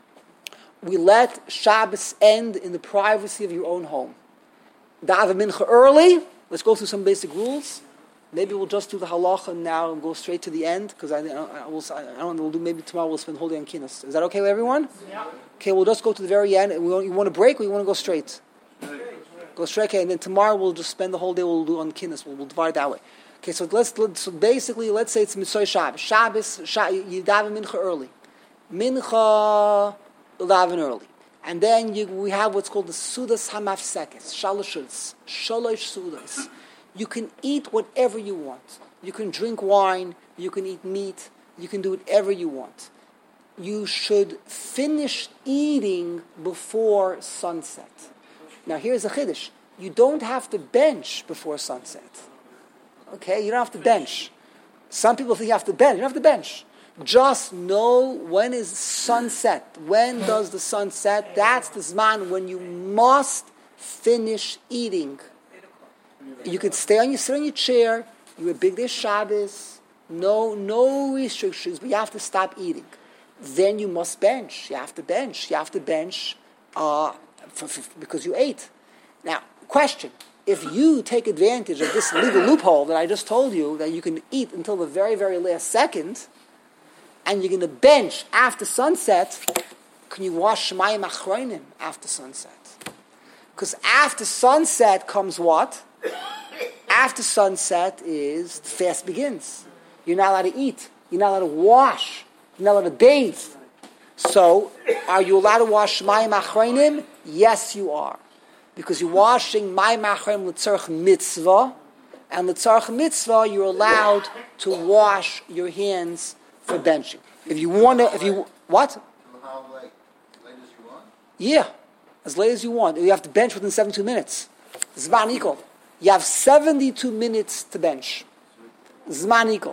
We let Shabbos end in the privacy of your own home. Daven Mincha early, let's go through some basic rules. Maybe we'll just do the halacha now and go straight to the end, because I, I, I, will, I don't know, we'll do, maybe tomorrow we'll spend the whole day on Kinos. Is that okay with everyone? Yeah. Okay, we'll just go to the very end. And we want, you want to break or you want to go straight? Go straight, okay, and then tomorrow we'll just spend the whole day, we'll do on Kinos, we'll, we'll divide it that way. Okay, so let's, let's so basically, let's say it's Mitzvah Shabbos. Shabbos, Shabbos you daven Mincha early. Mincha, you daven early. And then you, we have what's called the Sudas Hamafsekes, Shalosh Shalosh Sudas. You can eat whatever you want. You can drink wine, you can eat meat, you can do whatever you want. You should finish eating before sunset. Now here's a chiddush. You don't have to bench before sunset. Okay, you don't have to bench. Some people think you have to bench. You don't have to bench. Just know when is sunset. When does the sun set? That's the zman when you must finish eating. You can stay on your sit on your chair. You're a big day Shabbos. No, no restrictions, but you have to stop eating. Then you must bench. You have to bench. You have to bench uh, for, for, because you ate. Now, question: if you take advantage of this legal loophole that I just told you, that you can eat until the very, very last second, and you're going to bench after sunset, can you wash Shemayim Achronim after sunset? Because after sunset comes what? After sunset is the fast begins. You're not allowed to eat. You're not allowed to wash. You're not allowed to bathe. So, are you allowed to wash Shemayim Achronim? Yes, you are. Because you're washing Mayim Achronim l'tzarech mitzvah, and l'tzarech mitzvah, you're allowed to wash your hands for benching. If you want to, if you, what? How late? Late as you want? Yeah, as late as you want. You have to bench within seventy-two minutes. Zman equal. You have seventy-two minutes to bench. Zman equal.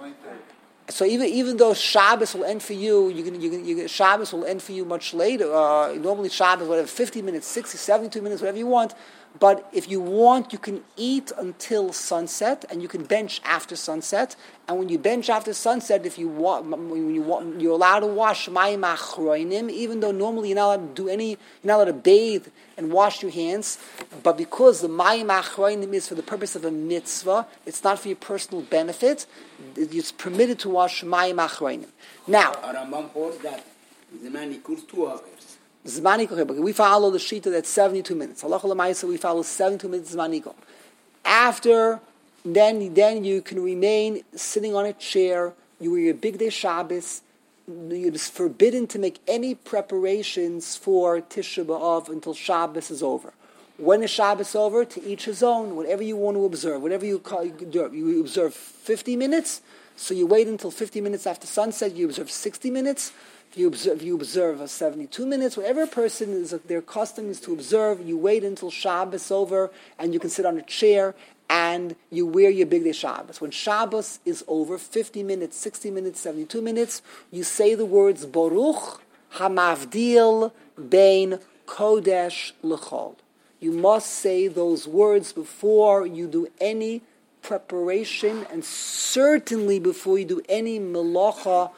So even even though Shabbos will end for you, you can you can you can, Shabbos will end for you much later. Uh, normally Shabbos, whatever, fifty minutes, sixty, seventy-two minutes, whatever you want. But if you want, you can eat until sunset, and you can bench after sunset. And when you bench after sunset, if you want, when you want, you're allowed to wash Mayim Achronim, even though normally you're not allowed to do any, you're not allowed to bathe and wash your hands. But because the Mayim Achronim is for the purpose of a mitzvah, it's not for your personal benefit. It's permitted to wash Mayim Achronim. Now, Rambam holds that the man equals two hours. Zmaniko, we follow the shita that's seventy-two minutes. Halacha l'maisa, we follow seventy-two minutes Zmaniko. After, then, then you can remain sitting on a chair. You were your big day Shabbos. It is forbidden to make any preparations for Tisha B'Av until Shabbos is over. When is Shabbos over? To each his own. Whatever you want to observe, whatever you call, you observe fifty minutes. So you wait until fifty minutes after sunset. You observe sixty minutes. If you observe, you observe seventy-two minutes. Whatever person is, their custom is to observe. You wait until Shabbos over, and you can sit on a chair, and you wear your big day Shabbos. When Shabbos is over, fifty minutes, sixty minutes, seventy-two minutes, you say the words Baruch Hamavdil Bein kodesh l'chol. You must say those words before you do any preparation, and certainly before you do any melacha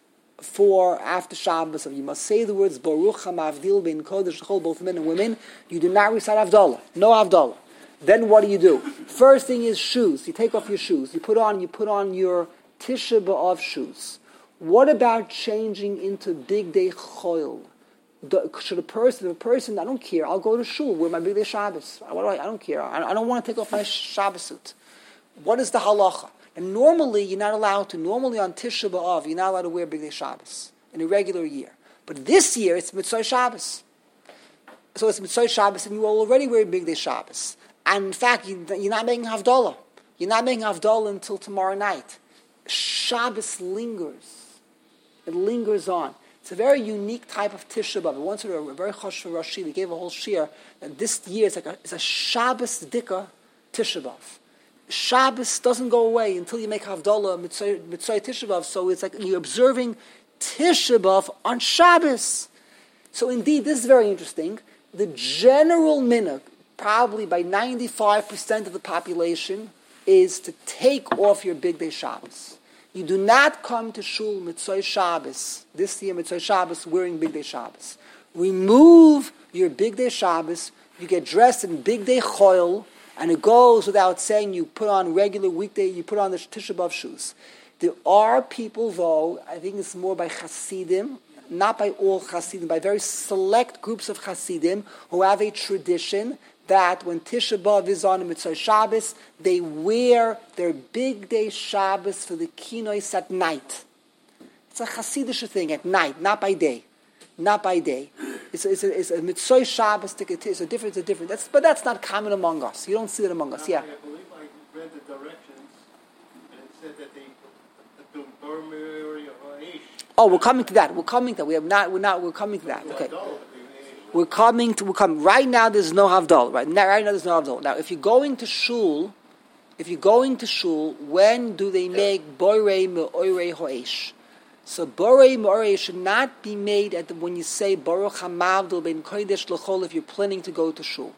for after Shabbos. You must say the words Baruch HaMavdil Ben Kodesh L'Chol, both men and women. You do not recite Havdalah. No Havdalah. Then what do you do? First thing is shoes. You take off your shoes. You put on you put on your Tisha B'Av shoes. What about changing into Big Day Choil? The, should a person, a person, I don't care. I'll go to shul wear my Big Day Shabbos. What do I? I don't care. I, I don't want to take off my Shabbos suit. What is the halacha? And normally, you're not allowed to. Normally on Tisha B'Av, you're not allowed to wear Big Day Shabbos in a regular year. But this year, it's Mitzvah Shabbos. So it's Mitzvah Shabbos, and you already wear Big Day Shabbos. And in fact, you, you're not making Havdalah. You're not making Havdalah until tomorrow night. Shabbos lingers. It lingers on. It's a very unique type of Tisha B'Av. Once a very chashuv Rashi, we gave a whole shir, and this year it's like a, it's a Shabbos Dika Tisha B'Av. Shabbos doesn't go away until you make Havdalah Mitzvah Tisha B'Av, so it's like you're observing Tisha B'Av on Shabbos. So indeed, this is very interesting. The general minhag, probably by ninety-five percent of the population, is to take off your Big Day Shabbos. You do not come to shul Mitzvah Shabbos, this year Mitzvah Shabbos, wearing Big Day Shabbos. Remove your Big Day Shabbos, you get dressed in Big Day Choil, and it goes without saying you put on regular weekday, you put on the Tisha B'Av shoes. There are people, though, I think it's more by Hasidim, not by all Hasidim, by very select groups of Hasidim who have a tradition that when Tisha B'Av is on Mitzvah Shabbos, they wear their Big Day Shabbos for the kinois at night. It's a Hasidish thing, at night, not by day. Not by day. It's a, it's a, it's a Mitzvah Shabbos ticket. It's a different. It's a different. That's, but that's not common among us. You don't see that among us. Yeah. I believe I read the directions, and it said that they do Burmeri or Aish. Oh, we're coming to that. We're coming to that. We have not. We're not. We're coming to that. Okay. We're coming to. We're coming. Right now, there's no Havdalah. Right now, right now, there's no Havdalah. Now, if you're going to shul, if you're going to shul, when do they make Borei Me'orei Ho'esh? So Borei Me'orei should not be made at the, when you say Baruch HaMavdil Ben Kodesh L'Chol if you're planning to go to shul.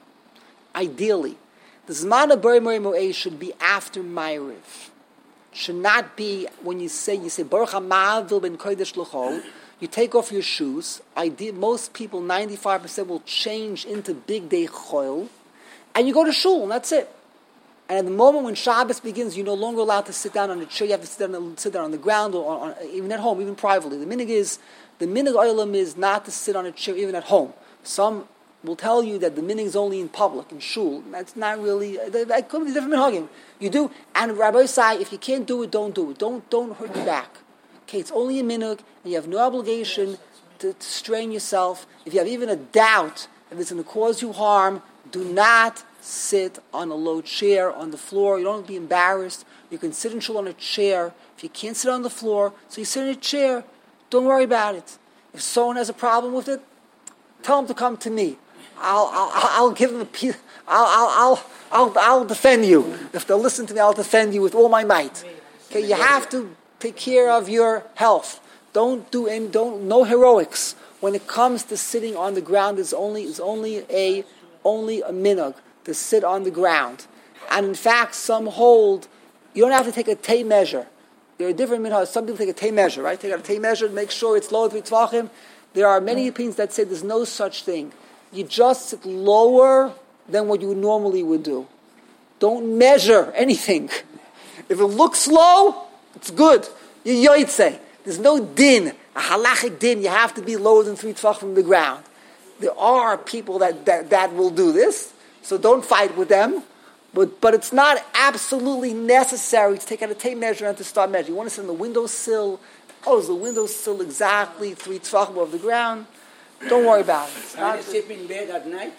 Ideally, the Zman of Borei Me'orei should be after Ma'ariv. Should not be when you say you say Baruch HaMavdil Ben Kodesh L'Chol. You take off your shoes. Ide- most people, ninety-five percent, will change into Big Day Choil, and you go to shul, and that's it. And at the moment when Shabbos begins, you're no longer allowed to sit down on a chair. You have to sit down, sit down on the ground, or on, on, even at home, even privately. The minhag is, the minhag olam is not to sit on a chair even at home. Some will tell you that the minhag is only in public, in shul. That's not really, that could be different minhagim. You do, and Rabbi say, if you can't do it, don't do it. Don't don't hurt your back. Okay, it's only a minhag, and you have no obligation to, to strain yourself. If you have even a doubt if it's going to cause you harm, do not sit on a low chair on the floor. You don't have to be embarrassed. You can sit in shul on a chair. If you can't sit on the floor, so you sit in a chair. Don't worry about it. If someone has a problem with it, tell them to come to me. I'll I'll, I'll give them a piece. I'll I'll I'll I'll I'll defend you. If they'll listen to me, I'll defend you with all my might. Okay, you have to take care of your health. Don't do any. Don't no heroics when it comes to sitting on the ground. Is only is only a only a minhag to sit on the ground. And in fact, some hold, you don't have to take a tape measure. There are different minhags. Some people take a tape measure, right? Take out a tape measure to make sure it's lower than tvachim. There are many opinions that say there's no such thing. You just sit lower than what you normally would do. Don't measure anything. If it looks low, it's good. You yoytze. There's no din, a halachic din. You have to be lower than three tvach from the ground. There are people that, that, that will do this. So don't fight with them, but but it's not absolutely necessary to take out a tape measure and to start measuring. You want to sit on the windowsill. Oh, is the windowsill exactly three tefachim above the ground? Don't worry about it. It's Can not you sleep in bed at night?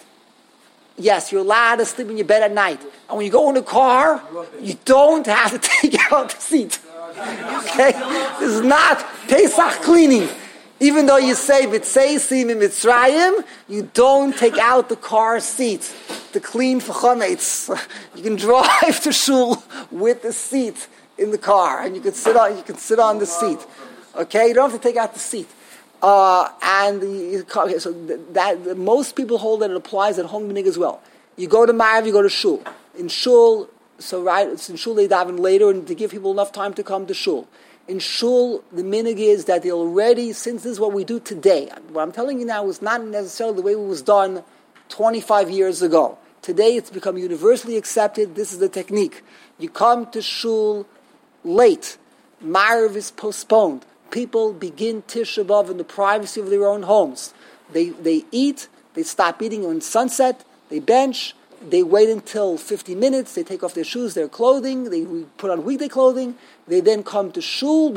Yes, you're allowed to sleep in your bed at night. And when you go in the car, you don't have to take out the seat. Okay? This is not Pesach cleaning. Even though you say B'tzeisim in Mitzrayim, you don't take out the car seat to clean for chametz. You can drive to shul with the seat in the car, and you can sit on you can sit on the seat. Okay, you don't have to take out the seat. Uh, and the, okay, so that, that most people hold that it applies at home minig as well. You go to Ma'ariv, you go to Shul. In Shul, so right, it's in Shul they daven later, and to give people enough time to come to Shul. In Shul, the minig is that they already, since this is what we do today, what I'm telling you now is not necessarily the way it was done twenty-five years ago. Today it's become universally accepted. This is the technique. You come to Shul late. Ma'ariv is postponed. People begin Tisha B'Av in the privacy of their own homes. They they eat, they stop eating on sunset, they bench, they wait until fifty minutes, they take off their shoes, their clothing, they put on weekday clothing, they then come to Shul,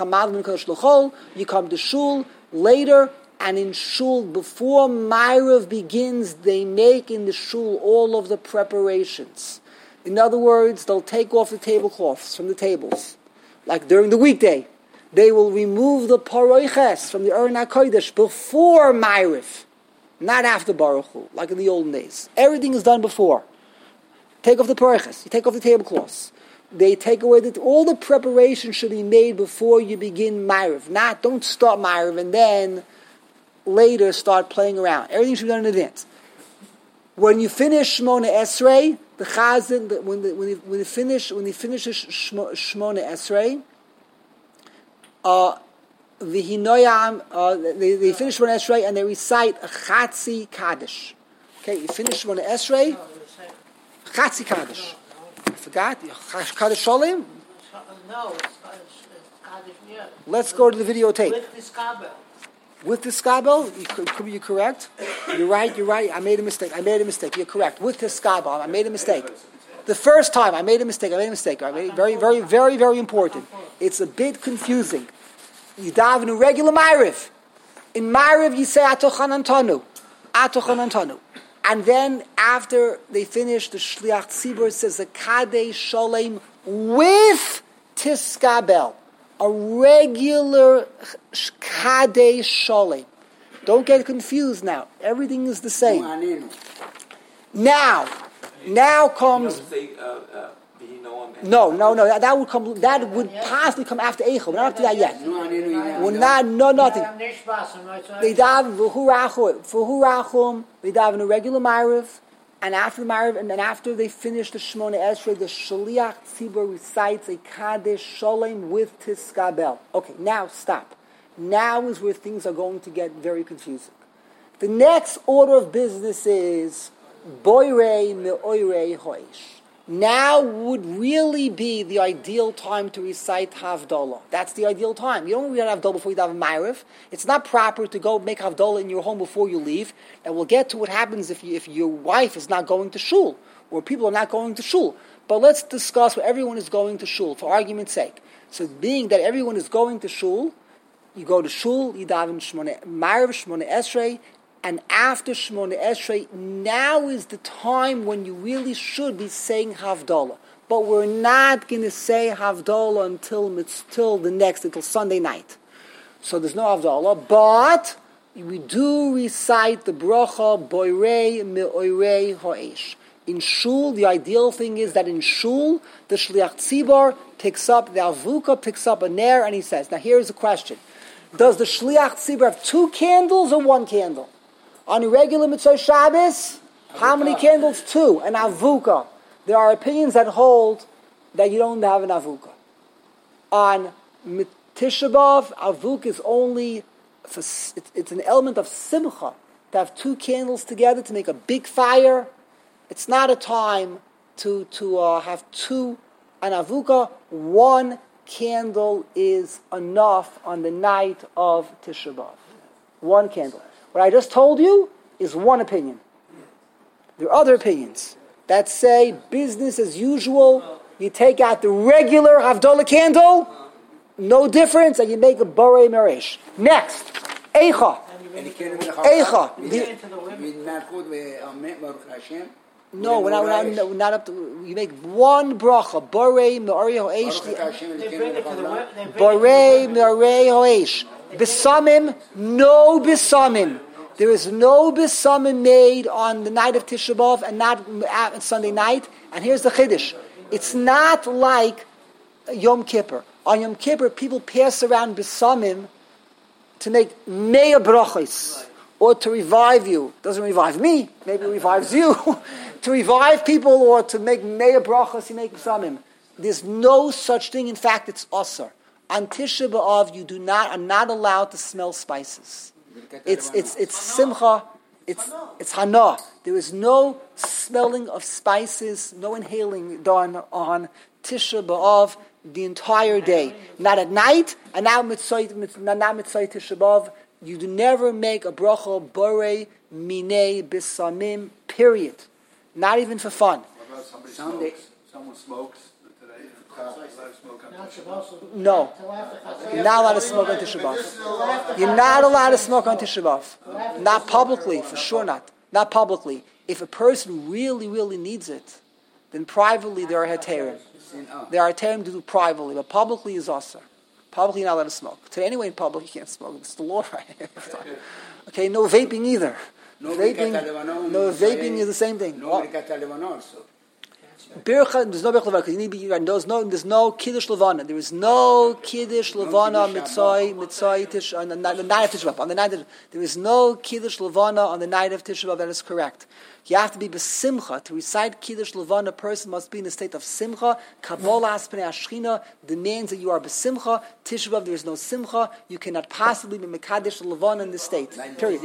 you come to Shul later, and in Shul, before Ma'ariv begins, they make in the Shul all of the preparations. In other words, they'll take off the tablecloths from the tables, like during the weekday. They will remove the paroiches from the Aron HaKodesh before Ma'ariv, not after Baruch Hu, like in the olden days. Everything is done before. Take off the paroiches, you take off the tablecloths. They take away that all the preparation should be made before you begin Ma'ariv. Not, don't start Ma'ariv and then later start playing around. Everything should be done in advance. When you finish Shmona Esrei, the Chazan, the, when, the, when, they, when they finish, when they finish Shmona Esrei, uh, V'hinoyam, uh, they, they finish Shmona Esrei and they recite a Chatzi Kaddish. Okay, you finish Shmona Esrei, Chatzi Kaddish. I forgot, Kaddish Shalom? No, it's Kaddish, yeah. Let's go to the videotape. With the Skabel. With the Skabel, you could, could be correct. You're right, you're right. I made a mistake. I made a mistake. You're correct. With the Skabel, I made a mistake. The first time, I made a mistake. I made a mistake. I made, very, very, very, very important. It's a bit confusing. You daven a regular Ma'ariv. In Ma'ariv, you say Atochanan Tanu. Atochanan Tanu. And then, after they finish, the Shliach Tzibur says the Kadesh Shalem with Tiskabel. A regular Kadesh Shalem. Don't get confused now. Everything is the same. Now, now comes. No, no, no. That, that would come. That would possibly come after Eichel. We're not up to that yet. We're not. No, nothing. They daven for Hurachum. They daven a regular Ma'ariv. And after the Ma'ariv, and then after they finish the Shmona Esrei, the Shaliach Tzibur recites a Kadesh Shalem with Tiskabel. Okay, now stop. Now is where things are going to get very confusing. The next order of business is Boirei Me'oirei Hoish. Now would really be the ideal time to recite Havdalah. That's the ideal time. You don't really have Havdalah before you have Ma'ariv. It's not proper to go make Havdalah in your home before you leave. And we'll get to what happens if you, if your wife is not going to shul, or people are not going to shul. But let's discuss where everyone is going to shul, for argument's sake. So being that everyone is going to shul, you go to shul, you daven Shmona Ma'ariv, Shmona Esrei, and after Shmona Esrei, now is the time when you really should be saying Havdalah. But we're not going to say Havdalah until till the next, until Sunday night. So there's no Havdalah, but we do recite the bracha Boirei Me'oirei Ha'esh. In shul, the ideal thing is that in shul, the Shliach Tzibur picks up, the Avuka picks up a ner, and he says, now here's the question. Does the Shliach Tzibur have two candles or one candle? On a regular Mitzvah Shabbos, how many candles? Two. An avuka. There are opinions that hold that you don't have an avuka. On Tisha B'Av, avuka is only, it's an element of simcha, to have two candles together to make a big fire. It's not a time to, to uh, have two. An avuka, one candle is enough on the night of Tisha B'Av. One candle. What I just told you is one opinion. There are other opinions that say business as usual. You take out the regular Havdalah candle, no difference, and you make a Borei Meresh. Next, Eicha. Eicha. No, we're not, we're not, we're not up to. You make one bracha, Borei Me'orei Ha'esh. Borei Me'orei Ha'esh. Besamim, no besamim. There is no besamim made on the night of Tisha B'Av and not on Sunday night. And here's the chiddush: it's not like Yom Kippur. On Yom Kippur, people pass around besamim to make mea brachos, or to revive you. Doesn't revive me, maybe it revives you. To revive people or to make mea brachos, you make samim. There's no such thing. In fact, it's asur. On Tisha B'Av, you do not are not allowed to smell spices. It's it's it's simcha. It's it's hana. There is no smelling of spices, no inhaling done on Tisha B'Av the entire day. Not at night, and now mitzvah mitzvah Tisha B'Av. You do never make a bracha borei minei bisamim. Period. Not even for fun. What about somebody Sunday. smokes? Someone smokes today. Let him smoke on Not Tisha supposed B'Av. to. No. Till after Chazal. You're not allowed to smoke on Tisha B'Av. You're not allowed to smoke on Tisha B'Av. Not publicly, for sure not. Not publicly. If a person really, really needs it, then privately there are heterim. There are heterim to do privately, but publicly is asur. Publicly you're not allowed to smoke. Today anyway in public you can't smoke. It's the law, right? Okay, no vaping either. Vaping, no vaping is the same thing. Bircha, there's no bircha levana because you need to be right. There's no, there's no kiddush levana. There is no kiddush levana mitzvah mitzvah tish on the night of Tisha B'Av. On the night of, there is no kiddush levana on the night of Tisha B'Av. That is correct. You have to be besimcha to recite kiddush levana. A person must be in a state of simcha. Kabbalah aspnei ashchina demands that you are besimcha. Tisha B'Av, there is no simcha. You cannot possibly be mekadesh levana in this state. Period.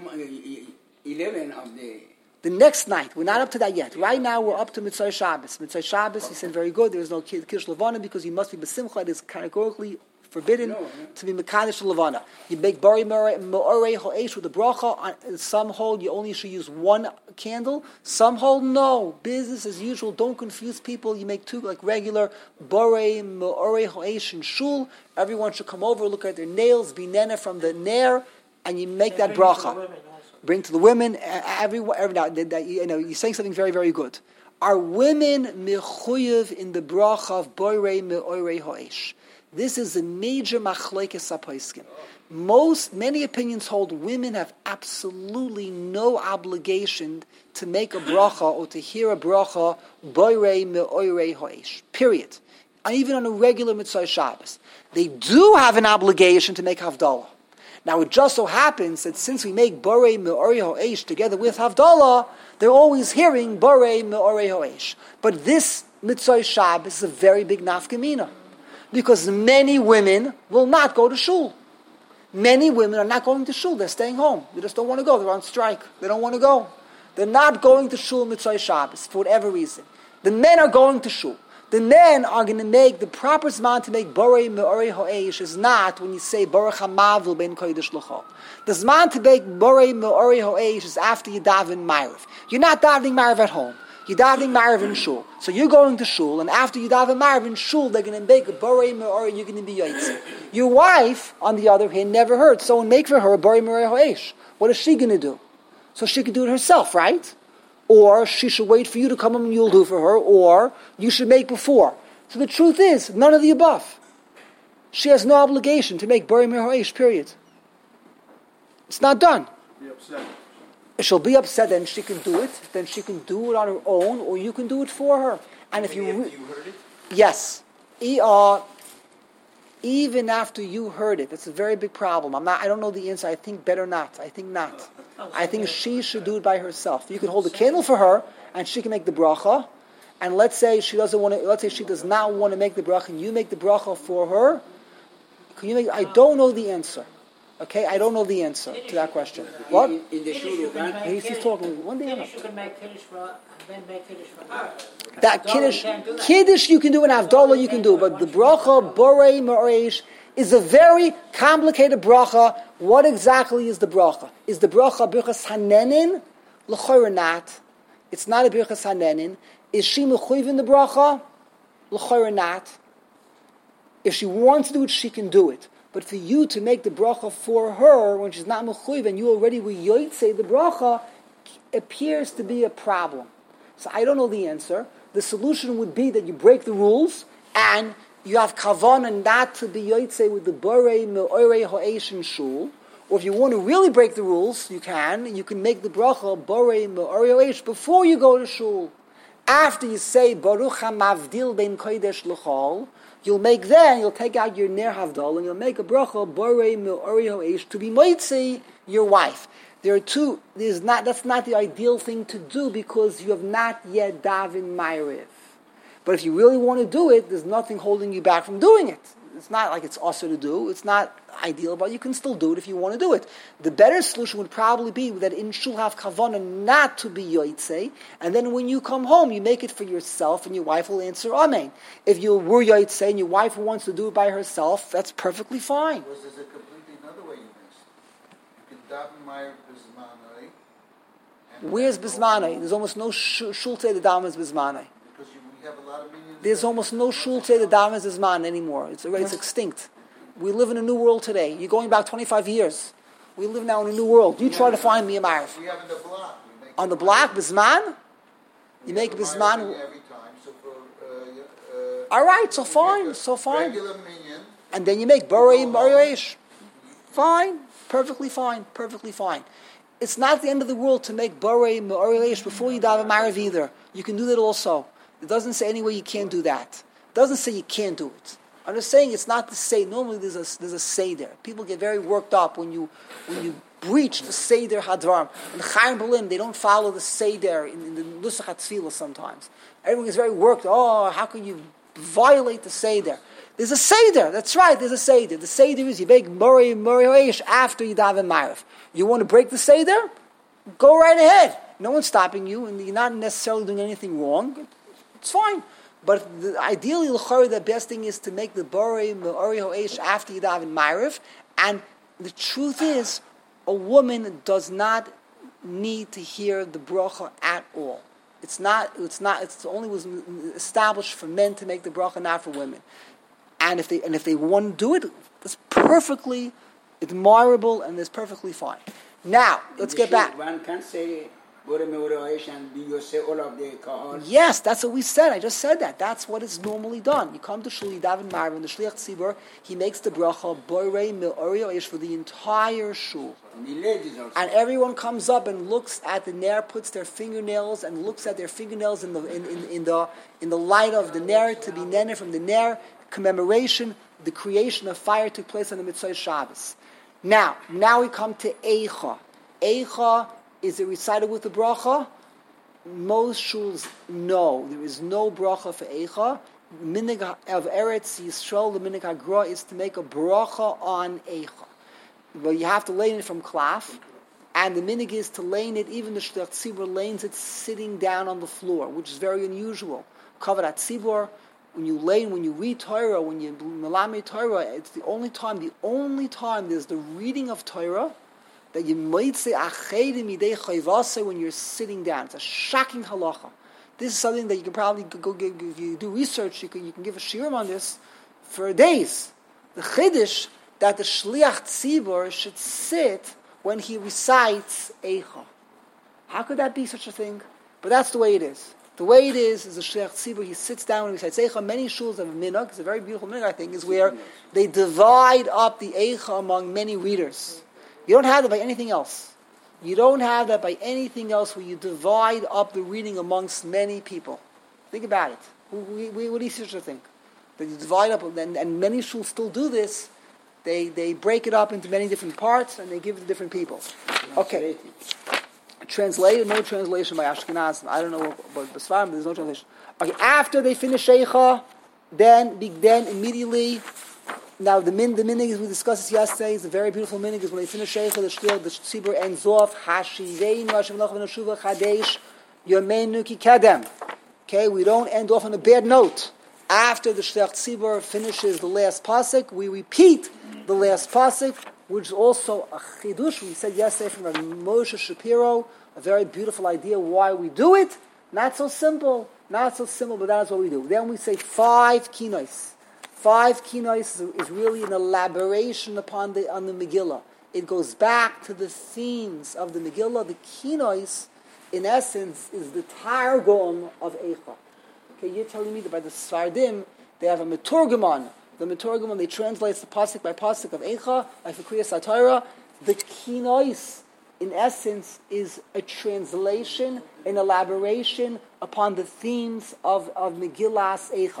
eleven of the. The next night, we're not up to that yet. Right now, we're up to Mitzvah Shabbos. Mitzvah Shabbos, he said, very good. There is no Kiddush Levana because you must be Besimcha. It is categorically forbidden no, no. to be Mekadesh Levana. You make Bari Me'orei Ha'esh with the bracha. Some hold you only should use one candle. Some hold no. Business as usual. Don't confuse people. You make two like regular Bari Me'orei Ha'esh in Shul. Everyone should come over, look at their nails, be nena from the nair, and you make that bracha. Bring to the women, everyone, every, now, that, you know, you're saying something very, very good. Are women mechuyev in the bracha of borei me'orei ha'esh? This is a major machlekes haposkim. Most, many opinions hold women have absolutely no obligation to make a bracha or to hear a bracha borei me'orei ha'esh. Period. And even on a regular mitzvah Shabbos, they do have an obligation to make havdalah. Now it just so happens that since we make Borei Me'orei Ha'esh together with Havdalah, they're always hearing Borei Me'orei Ha'esh. But this Mitzvah Shabbos is a very big nafkamina. Because many women will not go to shul. Many women are not going to shul, they're staying home. They just don't want to go, they're on strike. They don't want to go. They're not going to shul Mitzvah Shabbos for whatever reason. The men are going to shul. The men are going to make, the proper zman to make Borei Me'orei Ha'esh is not when you say Baruch HaMavil Ben Kodesh L'Chol. The zman to make Borei Me'orei Ha'esh is after you daven Ma'ariv. You're not davening Ma'ariv at home. You're davening Ma'ariv in shul. So you're going to shul, and after you daven Ma'ariv in shul, they're going to make a Borei Me'orei, you're going to be Yaitze. Your wife, on the other hand, never heard someone make for her a Borei Me'orei Ha'esh. What is she going to do? So she can do it herself, right? Or she should wait for you to come and you'll do for her, or you should make before. So the truth is, none of the above. She has no obligation to make Borei Me'orei Ha'esh, period. It's not done. Be upset. She'll be upset, then she can do it, then she can do it on her own, or you can do it for her. And if you... Re- you heard it? Yes. E- uh, even after you heard it, that's a very big problem. I'm not, I don't know the answer. I think better not. I think not. I think she should do it by herself. You can hold a candle for her, and she can make the bracha. And let's say she doesn't want to. Let's say she does not want to make the bracha, and you make the bracha for her. Can you make? I don't know the answer. Okay, I don't know the answer to that question. What? In, in the shul, He's, he's talking. One day. Kiddush you can make Kiddush for, and then make Kiddush for her. That kiddush, kiddush you can do, and Havdalah you can do, but the bracha Borei Me'orei Ha'esh is a very complicated bracha. What exactly is the bracha? Is the bracha birchas hanenin? L'chorah not. It's not a birchas hanenin. Is she mechuyev in the bracha? L'chorah not. If she wants to do it, she can do it. But for you to make the bracha for her when she's not mechuyev and you already were yotzei the bracha appears to be a problem. So I don't know the answer. The solution would be that you break the rules and you have kavanah not to be yotzei with the Borei Me'orei Ha'esh in shul. Or if you want to really break the rules, you can. You can make the bracha Borei Me'orei Ha'esh before you go to shul. After you say Baruch HaMavdil Ben Kodesh L'Chol, You'll make then, you'll take out your ner havdal, and you'll make a bracha, borei me'ori ha'esh, to be moitzi your wife. There are two, there's not, that's not the ideal thing to do because you have not yet daven ma'ariv. But if you really want to do it, there's nothing holding you back from doing it. It's not like it's also to do. It's not ideal, but you can still do it if you want to do it. The better solution would probably be that in shul have kavanah not to be yotzei, and then when you come home, you make it for yourself, and your wife will answer amen. If you were yotzei and your wife wants to do it by herself, that's perfectly fine. Because there's a completely another way you missed. You can daven Meir Bismanai. Where's bismanai? There's almost no sh- shul te the damas bismanai. Because you, we have a lot of meetings. There's almost no shul te the damas bisman anymore. It's already it's extinct. We live in a new world today. You're going back twenty-five years. We live now in a new world. You try to find me a marif. We have in the block. We make On the block, bisman? You make a Meir bisman. every time. So for, uh, uh, All right, so we fine, make a so fine. Regular minion. And then you make borei and borei. Fine, perfectly fine, perfectly fine. It's not the end of the world to make borei and borei before you daven marif either. You can do that also. It doesn't say anywhere you can't do that. It doesn't say you can't do it. I'm just saying it's not the say. Normally there's a there's a seder. People get very worked up when you when you breach the seder hadram. In Chaim Berlin, they don't follow the seder in, in the nusach hatzfilah sometimes. Everyone gets very worked. Oh, how can you violate the seder? There's a seder. That's right. There's a seder. The seder is you make mori mori hoish after you daven ma'ariv. You want to break the seder? Go right ahead. No one's stopping you, and you're not necessarily doing anything wrong. It's fine. But the, ideally, l'chari, the best thing is to make the borei me'ori ho'esh after you daven ma'ariv. And the truth is, a woman does not need to hear the bracha at all. It's not. It's not. It's only was established for men to make the bracha, not for women. And if they and if they want to do it, it's perfectly admirable and it's perfectly fine. Now, let's get back. One can say Bore Meoreoish and be you say all of the kahal. Yes, that's what we said. I just said that. That's what is normally done. You come to shul, you daven marv, and the shliach tzibur, he makes the bracha borei me'orioish for the entire shul. And the ladies also. And everyone comes up and looks at the ner, puts their fingernails and looks at their fingernails in the in, in, in the in the light of the ner to be nene from the ner commemoration. The creation of fire took place on the Mitzvah Shabbos. Now, now we come to Eicha. Eicha, is it recited with the bracha? Most shuls, no. There is no bracha for Eicha. Minig of Eretz Yisrael, the minig hagra is to make a bracha on Eicha. Well, you have to lay it from klaf, and the minig is to lay it, even the Shlech Tzibur lays it sitting down on the floor, which is very unusual. Kavod Tzibur, when you lay, when you read Torah, when you melame Torah, it's the only time, the only time there's the reading of Torah that you might say achayim midei chayvase when you're sitting down. It's a shocking halacha. This is something that you can probably go, go, go if you do research. You can you can give a shiurim on this for days. The chiddush that the shliach tzibur should sit when he recites eicha. How could that be such a thing? But that's the way it is. The way it is, is the Shliach Tzibur, he sits down and he says, Eicha, many shuls have a minhag, it's a very beautiful minhag, I think, is where they divide up the Eicha among many readers. You don't have that by anything else. You don't have that by anything else where you divide up the reading amongst many people. Think about it. We, we, what do you such a thing? That you divide up, and, and many shuls still do this. They they break it up into many different parts and they give it to different people. Okay. Translated, no translation by Ashkenaz. I don't know about Basfarim, but there's no translation. Okay, after they finish Eicha, then then immediately. Now the min the minig as we discussed this yesterday is a very beautiful minig. Is when they finish Eicha, the shliach the tzibur ends off Hashivein Hashem Lach v'Neshuva Chadesh Yomeinu Ki Kadem. Okay, we don't end off on a bad note. After the shliach tzibur finishes the last pasuk, we repeat the last pasuk, which is also a chidush. We said yesterday from Moshe Shapiro, a very beautiful idea why we do it. Not so simple, not so simple, but that's what we do. Then we say five kinos. Five kinos is really an elaboration upon the on the Megillah. It goes back to the themes of the Megillah. The kinos, in essence, is the targum of Eicha. Okay, you're telling me that by the Sfardim, they have a meturgamon. The meturgamon, they translate the pasuk by pasuk of Eicha, like the Kriyas HaTorah. The kinos, in essence, is a translation, an elaboration upon the themes of, of Megillas Eicha.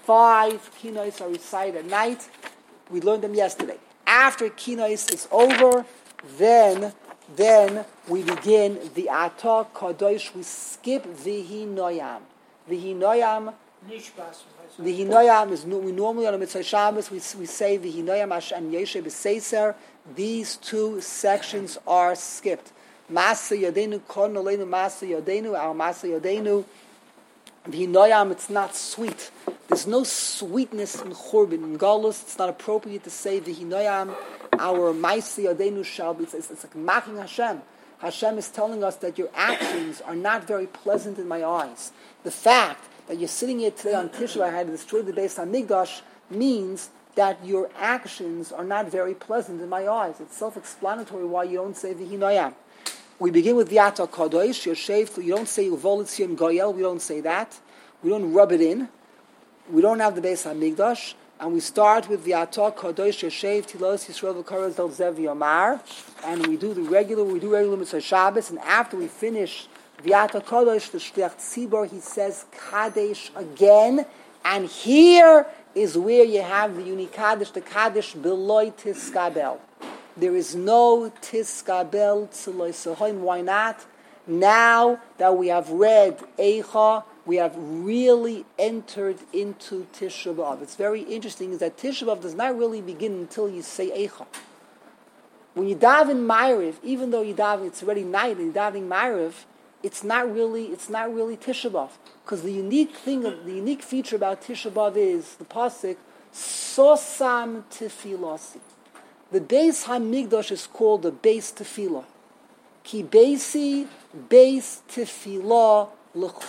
Five Kinois are recited at night. We learned them yesterday. After Kinois is over, then then we begin the Atah Kadosh. We skip Vihi Noyam. Vihi Noyam. Nishbas. Vihi Noyam is we normally on a Mitzvah Shabbos we we say Vihi Noyam Hashem Yeshe B'Seiser. These two sections are skipped. Masa Yodenu Kon Oleinu Masa Yodenu Our Masa Yodenu. Vihi Noyam. It's not sweet. There's no sweetness in Churban in Galus. It's not appropriate to say Vihi Noyam. Our Maisi Yodenu shall be. It's, it's like mocking Hashem. Hashem is telling us that your actions are not very pleasant in my eyes. The fact that you're sitting here today on Tisha B'Av, I had destroyed the Beis HaMikdash, means that your actions are not very pleasant in my eyes. It's self-explanatory why you don't say Vihi Noyam. We begin with the Atah Kadosh. Yoshev. You don't say Uvolitzion Goyel. We don't say that. We don't rub it in. We don't have the Beis HaMikdash. And we start with the Atah Kadosh Yoshev Tilos Yisrael V'Karas Del Zev Yomar, and we do the regular, we do regular Mitzvah Shabbos, and after we finish the Atah Kadosh, the Shliach Tzibor, he says Kadesh again, and here is where you have the unique Kadesh, the Kadesh Beloy Tiskabel. There is no Tiskabel Tziloi Sohoim. Why not? Now that we have read Eicha, we have really entered into Tisha B'Av. It's very interesting is that Tisha B'Av does not really begin until you say Eicha. When you daven Ma'ariv, even though you daven, it's already night and you're davening Ma'ariv, it's not really, it's not really Tisha B'Av. Because the unique thing, of, the unique feature about Tisha B'Av is the pasuk Sosam Tefilasi. The Beis HaMikdash is called the Beis Tefillah. Ki Beisi Beis Tefillah. And the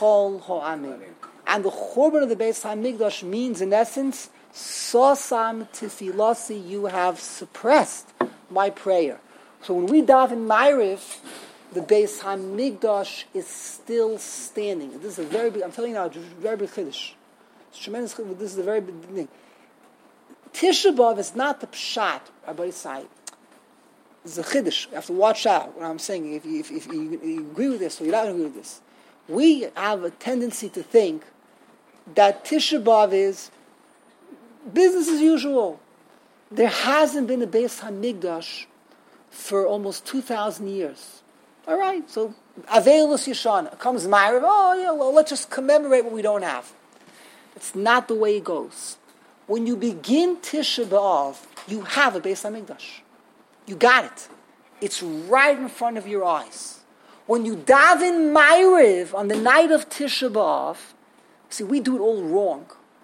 Churban of the Beis HaMikdash means, in essence, Sosam Tifilasi, you have suppressed my prayer. So when we daven Ma'ariv, the Beis HaMikdash is still standing. This is a very big, I'm telling you now, very big Chiddush. It's tremendous Chiddush. This is a very big thing. Tisha B'Av is not the Pshat, Rabbi Yisai. It's a Chiddush. You have to watch out what I'm saying. If you, if, if you, you agree with this or you don't agree with this. We have a tendency to think that Tisha B'Av is business as usual. There hasn't been a Beis HaMikdash for almost two thousand years. All right, so Aveilus Yeshana comes Ma'ariv. Oh, yeah, well, let's just commemorate what we don't have. It's not the way it goes. When you begin Tisha B'Av, you have a Beis HaMikdash. You got it. It's right in front of your eyes. When you daven Ma'ariv on the night of Tisha B'Av, see, we do it all wrong.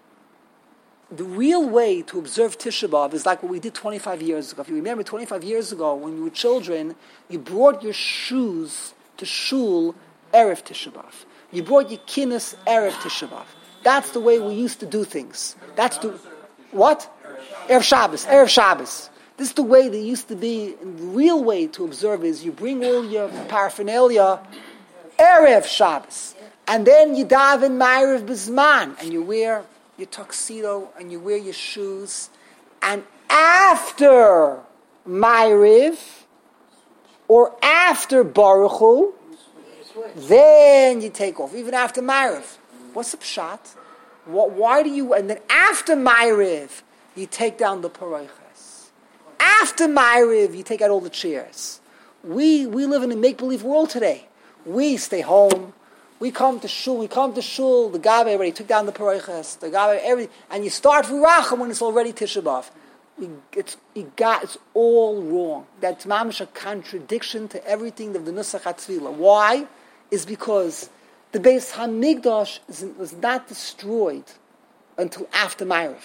The real way to observe Tisha B'Av is like what we did twenty-five years ago. If you remember, twenty-five years ago, when you were children, you brought your shoes to shul Erev Tisha B'Av. You brought your kinnis Erev Tisha B'Av. That's the way we used to do things. That's the what? Erev Shabbos. Erev Shabbos. This is the way that used to be. The real way to observe is you bring all your paraphernalia Erev Shabbos, and then you daven Ma'ariv B'Zman, and you wear your tuxedo and you wear your shoes, and after Ma'ariv or after Baruch Hu, then you take off. Even after Ma'ariv, what's the pshat? What, why do you? And then after Ma'ariv, you take down the paroiches. After Ma'ariv, you take out all the chairs. We we live in a make-believe world today. We stay home. We come to shul. We come to shul. The Gabe already took down the paroiches. The Gabe, everything, and you start V'racham when it's already Tisha B'Av. It's it got it's all wrong. That's mamish a contradiction to everything of the Nusach HaTfilah. Why? Is because the Beis HaMikdash was not destroyed until after Ma'ariv.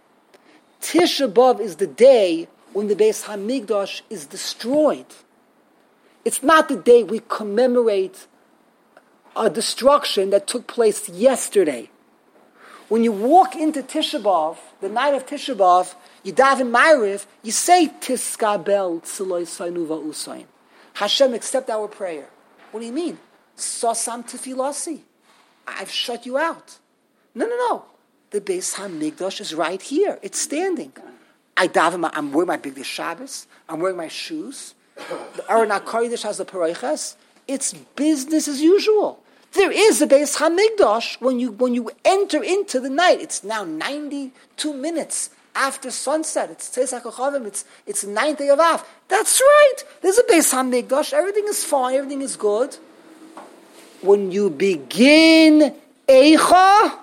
Tisha B'Av is the day when the Beis HaMikdash is destroyed. It's not the day we commemorate a destruction that took place yesterday. When you walk into Tisha B'Av, the night of Tisha B'Av, you daven Ma'ariv, you say Tiskabel Tziloi Sainu Va'usain. Hashem, accept our prayer. What do you mean? Sosam Tefilasi. I've shut you out. No, no, no. The Beis HaMikdash is right here. It's standing. I daven, I'm wearing my Bigdei Shabbos. I'm wearing my shoes. The Aron HaKodesh has the Paroiches. It's business as usual. there is a Beis Hamikdash when you when you enter into the night. It's now ninety-two minutes after sunset. It's Tzeitzak HaChavim. It's it's the ninth day of Av. That's right. There's a Beis Hamikdash. Everything is fine. Everything is good. When you begin Eicha,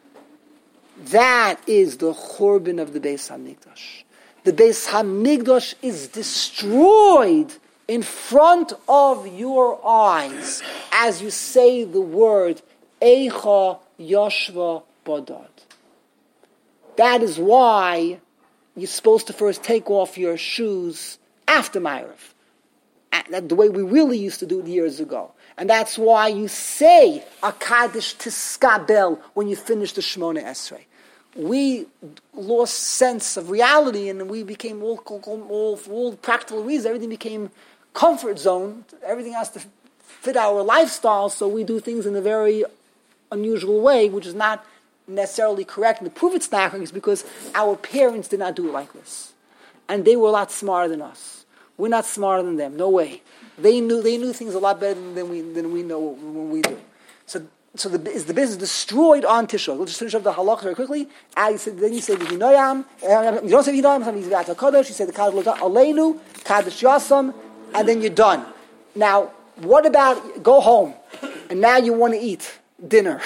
that is the Churban of the Beis Hamikdash. The Beis Hamikdash is destroyed in front of your eyes as you say the word Eicha Yoshva Bodad. That is why you're supposed to first take off your shoes after Ma'ariv. The way we really used to do it years ago. And that's why you say a Kaddish Tiskabel when you finish the Shemona Esrei. We lost sense of reality and we became all, all, for all practical reasons, everything became comfort zone. Everything has to fit our lifestyle, so we do things in a very unusual way, which is not necessarily correct. And the proof it's not correct is because our parents did not do it like this. And they were a lot smarter than us. We're not smarter than them, no way. They knew they knew things a lot better than we than we know when we do. So so the is the business destroyed on Tisha. We'll just finish up the halakha very quickly. And said, then you say the Hinoyam. You don't say Hinoyam. Sometimes you got the Kodesh. You say the Kaddish Aleinu, Kaddish Yasam, and then you're done. Now, what about go home and now you want to eat dinner?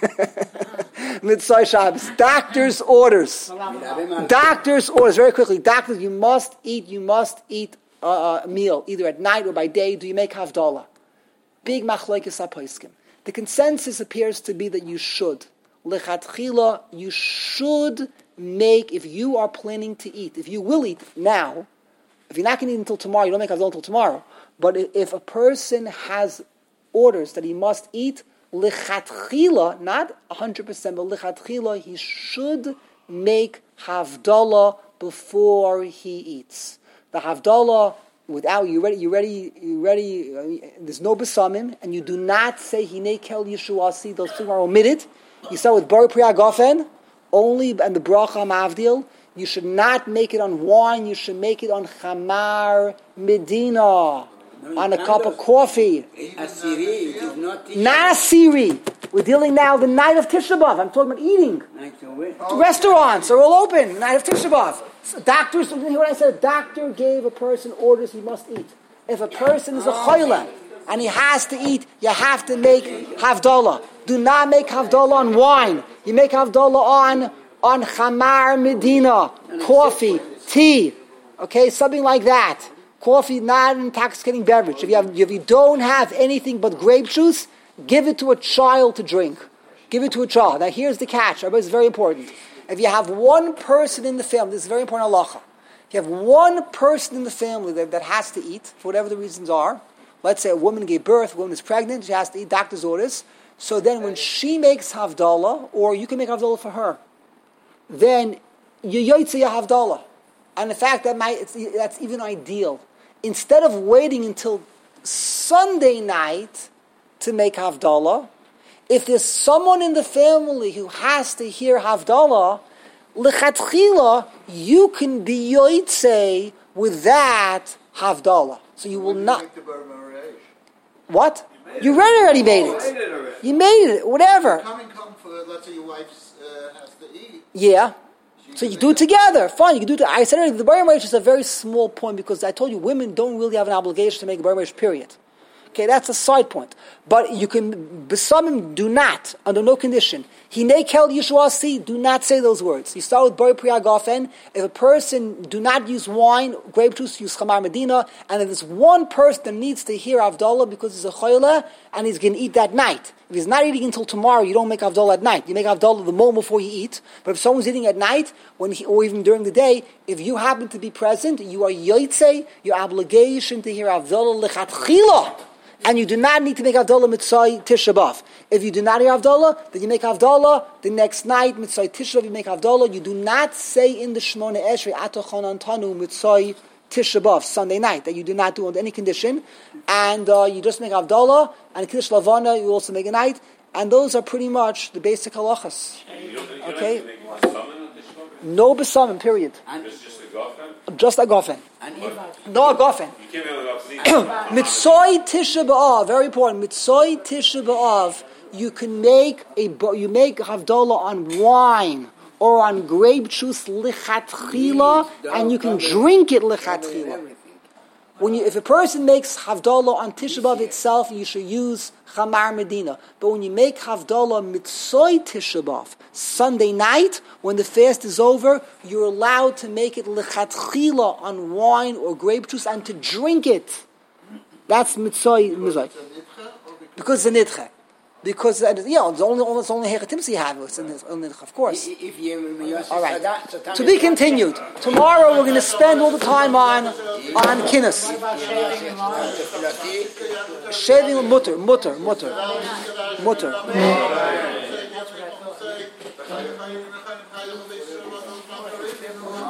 Mitzvah Shabbos. Doctor's orders. Doctor's orders. Very quickly. Doctors, you must eat. You must eat. Uh, a meal, either at night or by day. Do you make havdalah? Big machlokes haposkim. The consensus appears to be that you should. Lechatchila, you should make, if you are planning to eat, if you will eat now, if you're not going to eat until tomorrow, you don't make havdalah until tomorrow. But if a person has orders that he must eat, lechatchila, not one hundred percent, but lechatchila, he should make havdalah before he eats. The Havdalah, without you ready, you ready, you ready. Uh, there's no besamim, and you do not say Hinei Kel Yeshuasi. Those two are omitted. You start with Bar Priya Gofen only, and the Bracha Mavdil. You should not make it on wine. You should make it on Chamar Medina, no, on a cup of coffee. Asiri, it is not Not Asiri. We're dealing now the night of Tisha B'Av. I'm talking about eating. Oh. Restaurants are all open. Night of Tisha B'Av. So doctors, you hear what I said? A doctor gave a person orders he must eat. If a person is a choila and he has to eat, you have to make havdalah. Do not make havdalah on wine. You make havdalah on on chamar medina, coffee, tea, okay, something like that. Coffee, not an intoxicating beverage. If you have, if you don't have anything but grape juice, give it to a child to drink. Give it to a child. Now here's the catch. Everybody, it's very important. If you have one person in the family, this is very important halacha. If you have one person in the family that, that has to eat, for whatever the reasons are, let's say a woman gave birth, a woman is pregnant, she has to eat, doctor's orders. So then when she makes havdalah, or you can make havdalah for her, then you yotzei havdalah. And in fact, that might, it's, that's even ideal. Instead of waiting until Sunday night to make havdalah, if there's someone in the family who has to hear havdalah, lechatchila, you can be yotzei with that havdalah. So you will not. What? You already already made it. You made it. Whatever. Coming come for, let's say your wife uh, has to eat. Yeah. So you do it together. Fine, you can do it. I said earlier, the bar mitzvah is a very small point because I told you women don't really have an obligation to make a bar mitzvah, period. Okay, that's a side point. But you can, besamim, do not, under no condition. Hinei kel yeshuasi, do not say those words. You start with bar priya gofen. If a person do not use wine, grape juice, use chamar medina, and if there's one person that needs to hear avdallah because he's a choyle and he's going to eat that night. If he's not eating until tomorrow, you don't make avdallah at night. You make avdallah the moment before you eat. But if someone's eating at night, when he, or even during the day, if you happen to be present, you are yotzei, your obligation to hear avdallah lechatchila. And you do not need to make Havdalah Mitzvah Tisha B'Av. If you do not hear Havdalah, then you make Havdalah the next night, Mitzvah Tisha B'Av, you make Havdalah. You do not say in the Shemona Esrei, Atochon Antanu Mitzvah Tisha B'Av, Sunday night, that you do not do under any condition. And uh, you just make Havdalah, and Kiddush Lavana, you also make a night. And those are pretty much the basic halachas. Okay? No besamim, period. Just a gofen? Just a gofen. No a gofen. You can't have a gofen. Mitzvah Tisha B'Av, very important. Mitzvah Tisha B'Av, you can make a bo- you make Havdalah on wine or on grape juice lichatchila, and you can drink it lichatchila. When you, if a person makes Havdalah on Tisha B'Av itself, you should use Chamar Medina. But when you make Havdalah Mitzoy Tisha B'Av, Sunday night, when the fast is over, you're allowed to make it lechatchila on wine or grape juice and to drink it. That's Mitzoy Mitzoy. Because it's a nidche. Because, uh, yeah, it's only, it's only Hechatimsi you have, it's in nidche, of course. If you, All right. To be continued. Tomorrow we're going to spend all the time on on kinnis. Shaving mutter, mutter, mutter, mutter.